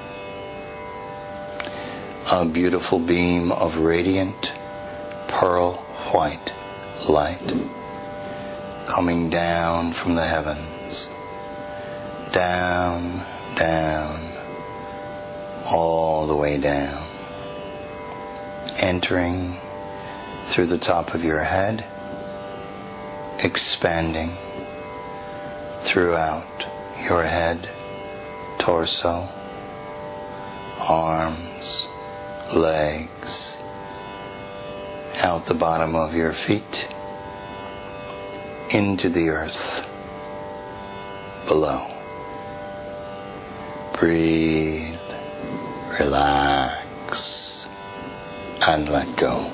A: a beautiful beam of radiant pearl white light coming down from the heavens, down, down, all the way down, entering through the top of your head, expanding throughout your head, torso, arms, legs, out the bottom of your feet, into the earth below. Breathe, relax, and let go.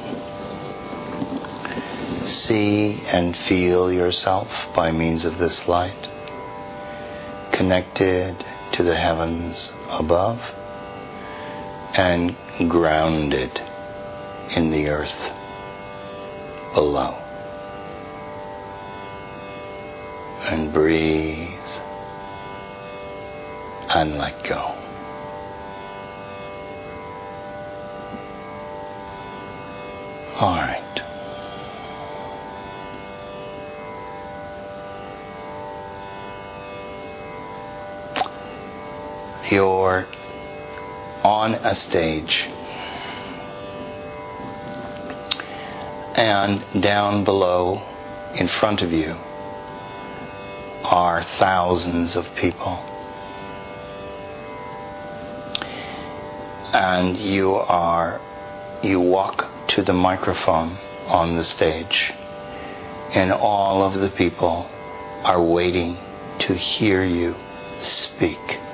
A: See and feel yourself by means of this light, connected to the heavens above and grounded in the earth below. And breathe and let go. All right. You're on a stage, and down below, in front of you, are thousands of people. And you are, you walk to the microphone on the stage, and all of the people are waiting to hear you speak.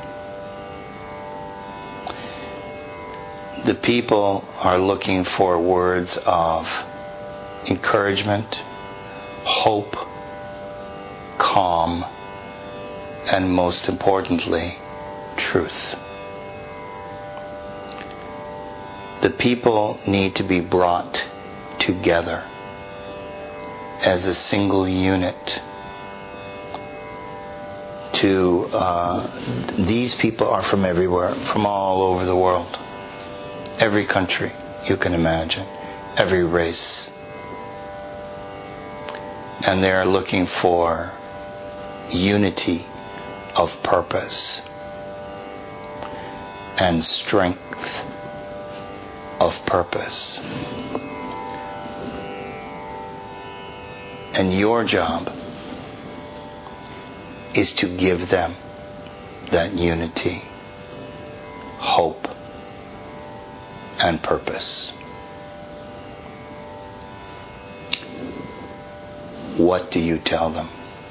A: The people are looking for words of encouragement, hope, calm, and most importantly, truth. The people need to be brought together as a single unit. To uh, these people are from everywhere, from all over the world. Every country you can imagine, every race. And they are looking for unity of purpose and strength of purpose. And your job is to give them that unity, hope, and purpose. What do you tell them?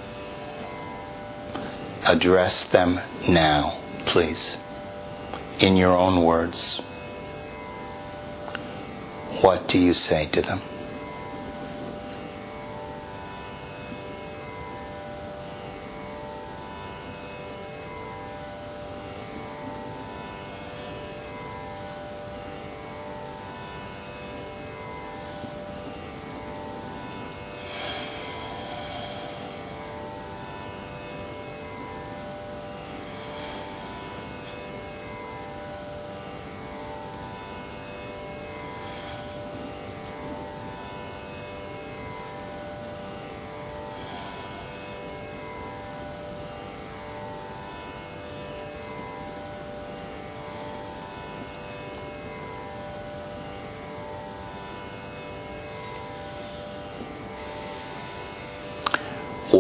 A: Address them now, please, in your own words. What do you say to them?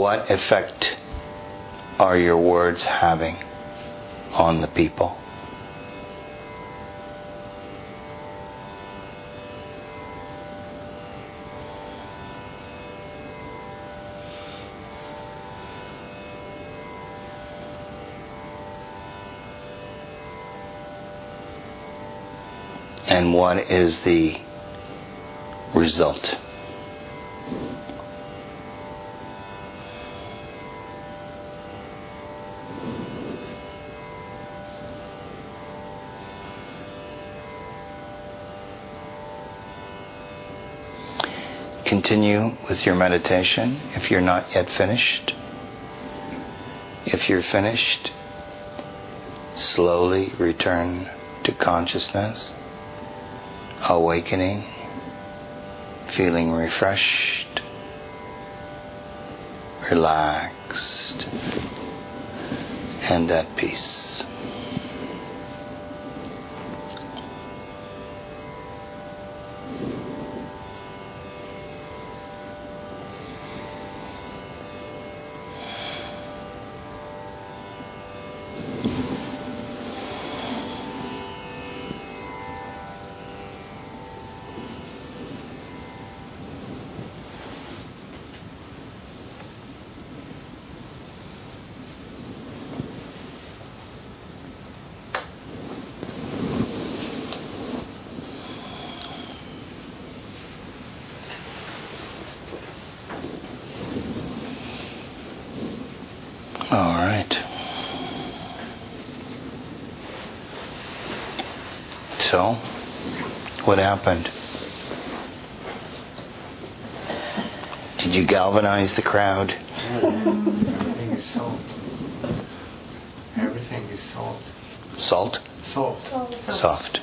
A: what effect are your words having on the people? And what is the result? Continue with your meditation if you're not yet finished. If you're finished, slowly return to consciousness, awakening, feeling refreshed, relaxed, and at peace. All right. So, what happened? Did you galvanize the crowd?
D: Everything is salt. Everything is salt.
A: Salt?
D: Salt.
A: Soft.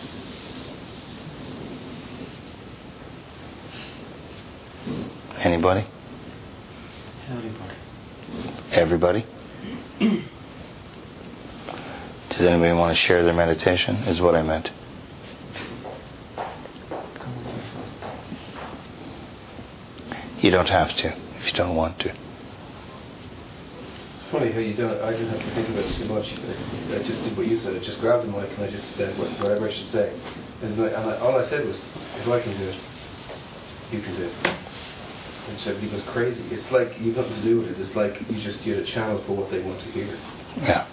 A: Anybody?
E: Everybody.
A: Everybody? Does anybody want to share their meditation? Is what I meant. You don't have to if you don't want to.
C: It's funny how you don't. I didn't have to think about it too much. I, I just did what you said. I just grabbed the mic and I just said what, whatever I should say. And, like, and I, all I said was, if I can do it, you can do it. And so everybody goes crazy. It's like you've nothing to do with it. It's like you just get a channel for what they want to hear.
A: Yeah.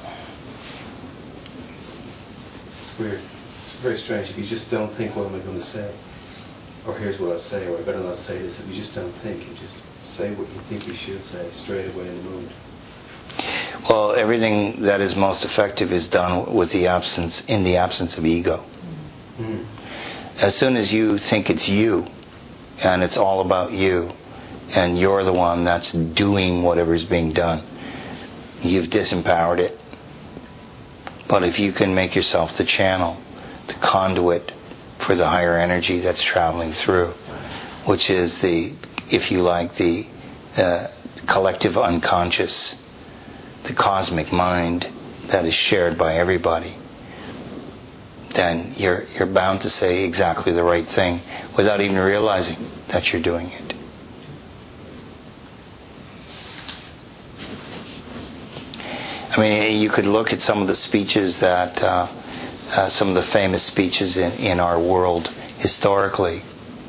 C: It's weird. It's very strange. If you just don't think, what am I going to say? Or here's what I'll say, or I better not say this. If you just don't think, you just say what you think you should say straight away in the moment.
A: Well, everything that is most effective is done with the absence, in the absence of ego.
C: Mm.
A: As soon as you think it's you, and it's all about you, and you're the one that's doing whatever's being done, you've disempowered it. But if you can make yourself the channel, the conduit for the higher energy that's traveling through, which is the, if you like, the uh, collective unconscious, the cosmic mind that is shared by everybody, then you're you're bound to say exactly the right thing without even realizing that you're doing it. I mean, you could look at some of the speeches that, uh, uh, some of the famous speeches in, in our world historically.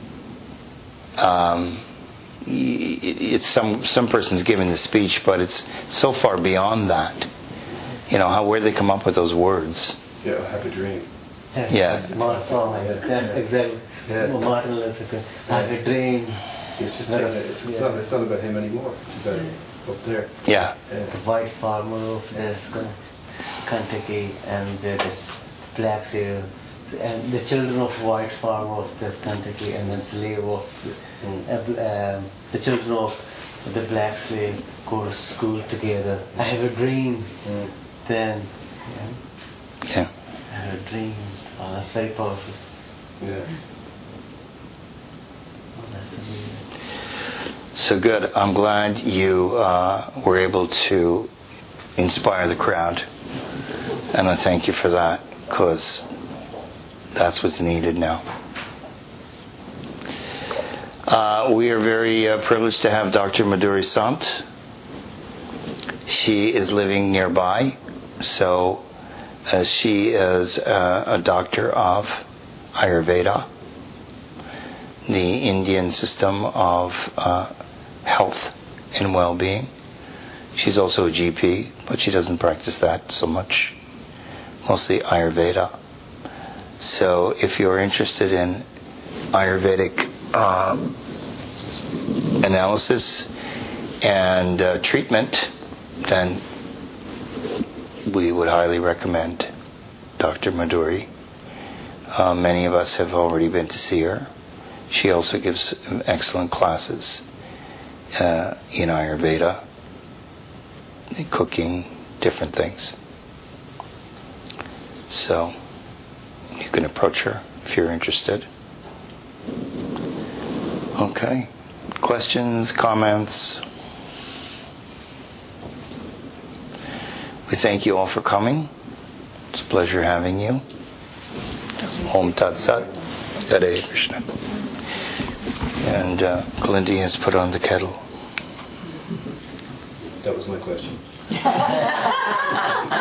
A: Um, it's some some person's giving the speech, but it's so far beyond that. You know, how where they come up with those words.
C: Yeah, I have a dream.
E: Yes,
A: Yeah.
E: That's Martin, that's exactly.
C: Yeah.
E: Martin Luther King. I have a dream.
C: It's just trying to, it's, it's,
E: Yeah.
C: not, it's not about him anymore. It's about up there.
A: Yeah.
E: The
C: Uh,
E: white farmer of this Kentucky and the this black slave, and the children of white farmer of the Kentucky and then slave of
C: Mm.
E: uh, um, the children of the black slave go to school together. I have a dream.
C: mm.
E: Then, yeah,
A: Yeah.
E: I have a dream. Oh, that's very powerful.
C: Yeah.
E: Oh, that's amazing.
A: So good. I'm glad you uh, were able to inspire the crowd, and I thank you for that, because that's what's needed now. Uh, we are very uh, privileged to have Doctor Madhuri Sant She is living nearby, so uh, she is uh, a doctor of Ayurveda, the Indian system of uh, health and well-being. She's also a G P, but she doesn't practice that so much, mostly Ayurveda. So if you're interested in Ayurvedic uh, analysis and uh, treatment, then we would highly recommend Doctor Madhuri. Uh, many of us have already been to see her. She also gives excellent classes uh, in Ayurveda, in cooking, different things. So you can approach her if you're interested. Okay. Questions, comments? We thank you all for coming. It's a pleasure having you. Om Tat Sat. Hare Krishna. And uh, Glindy has put on the kettle.
C: That was my question.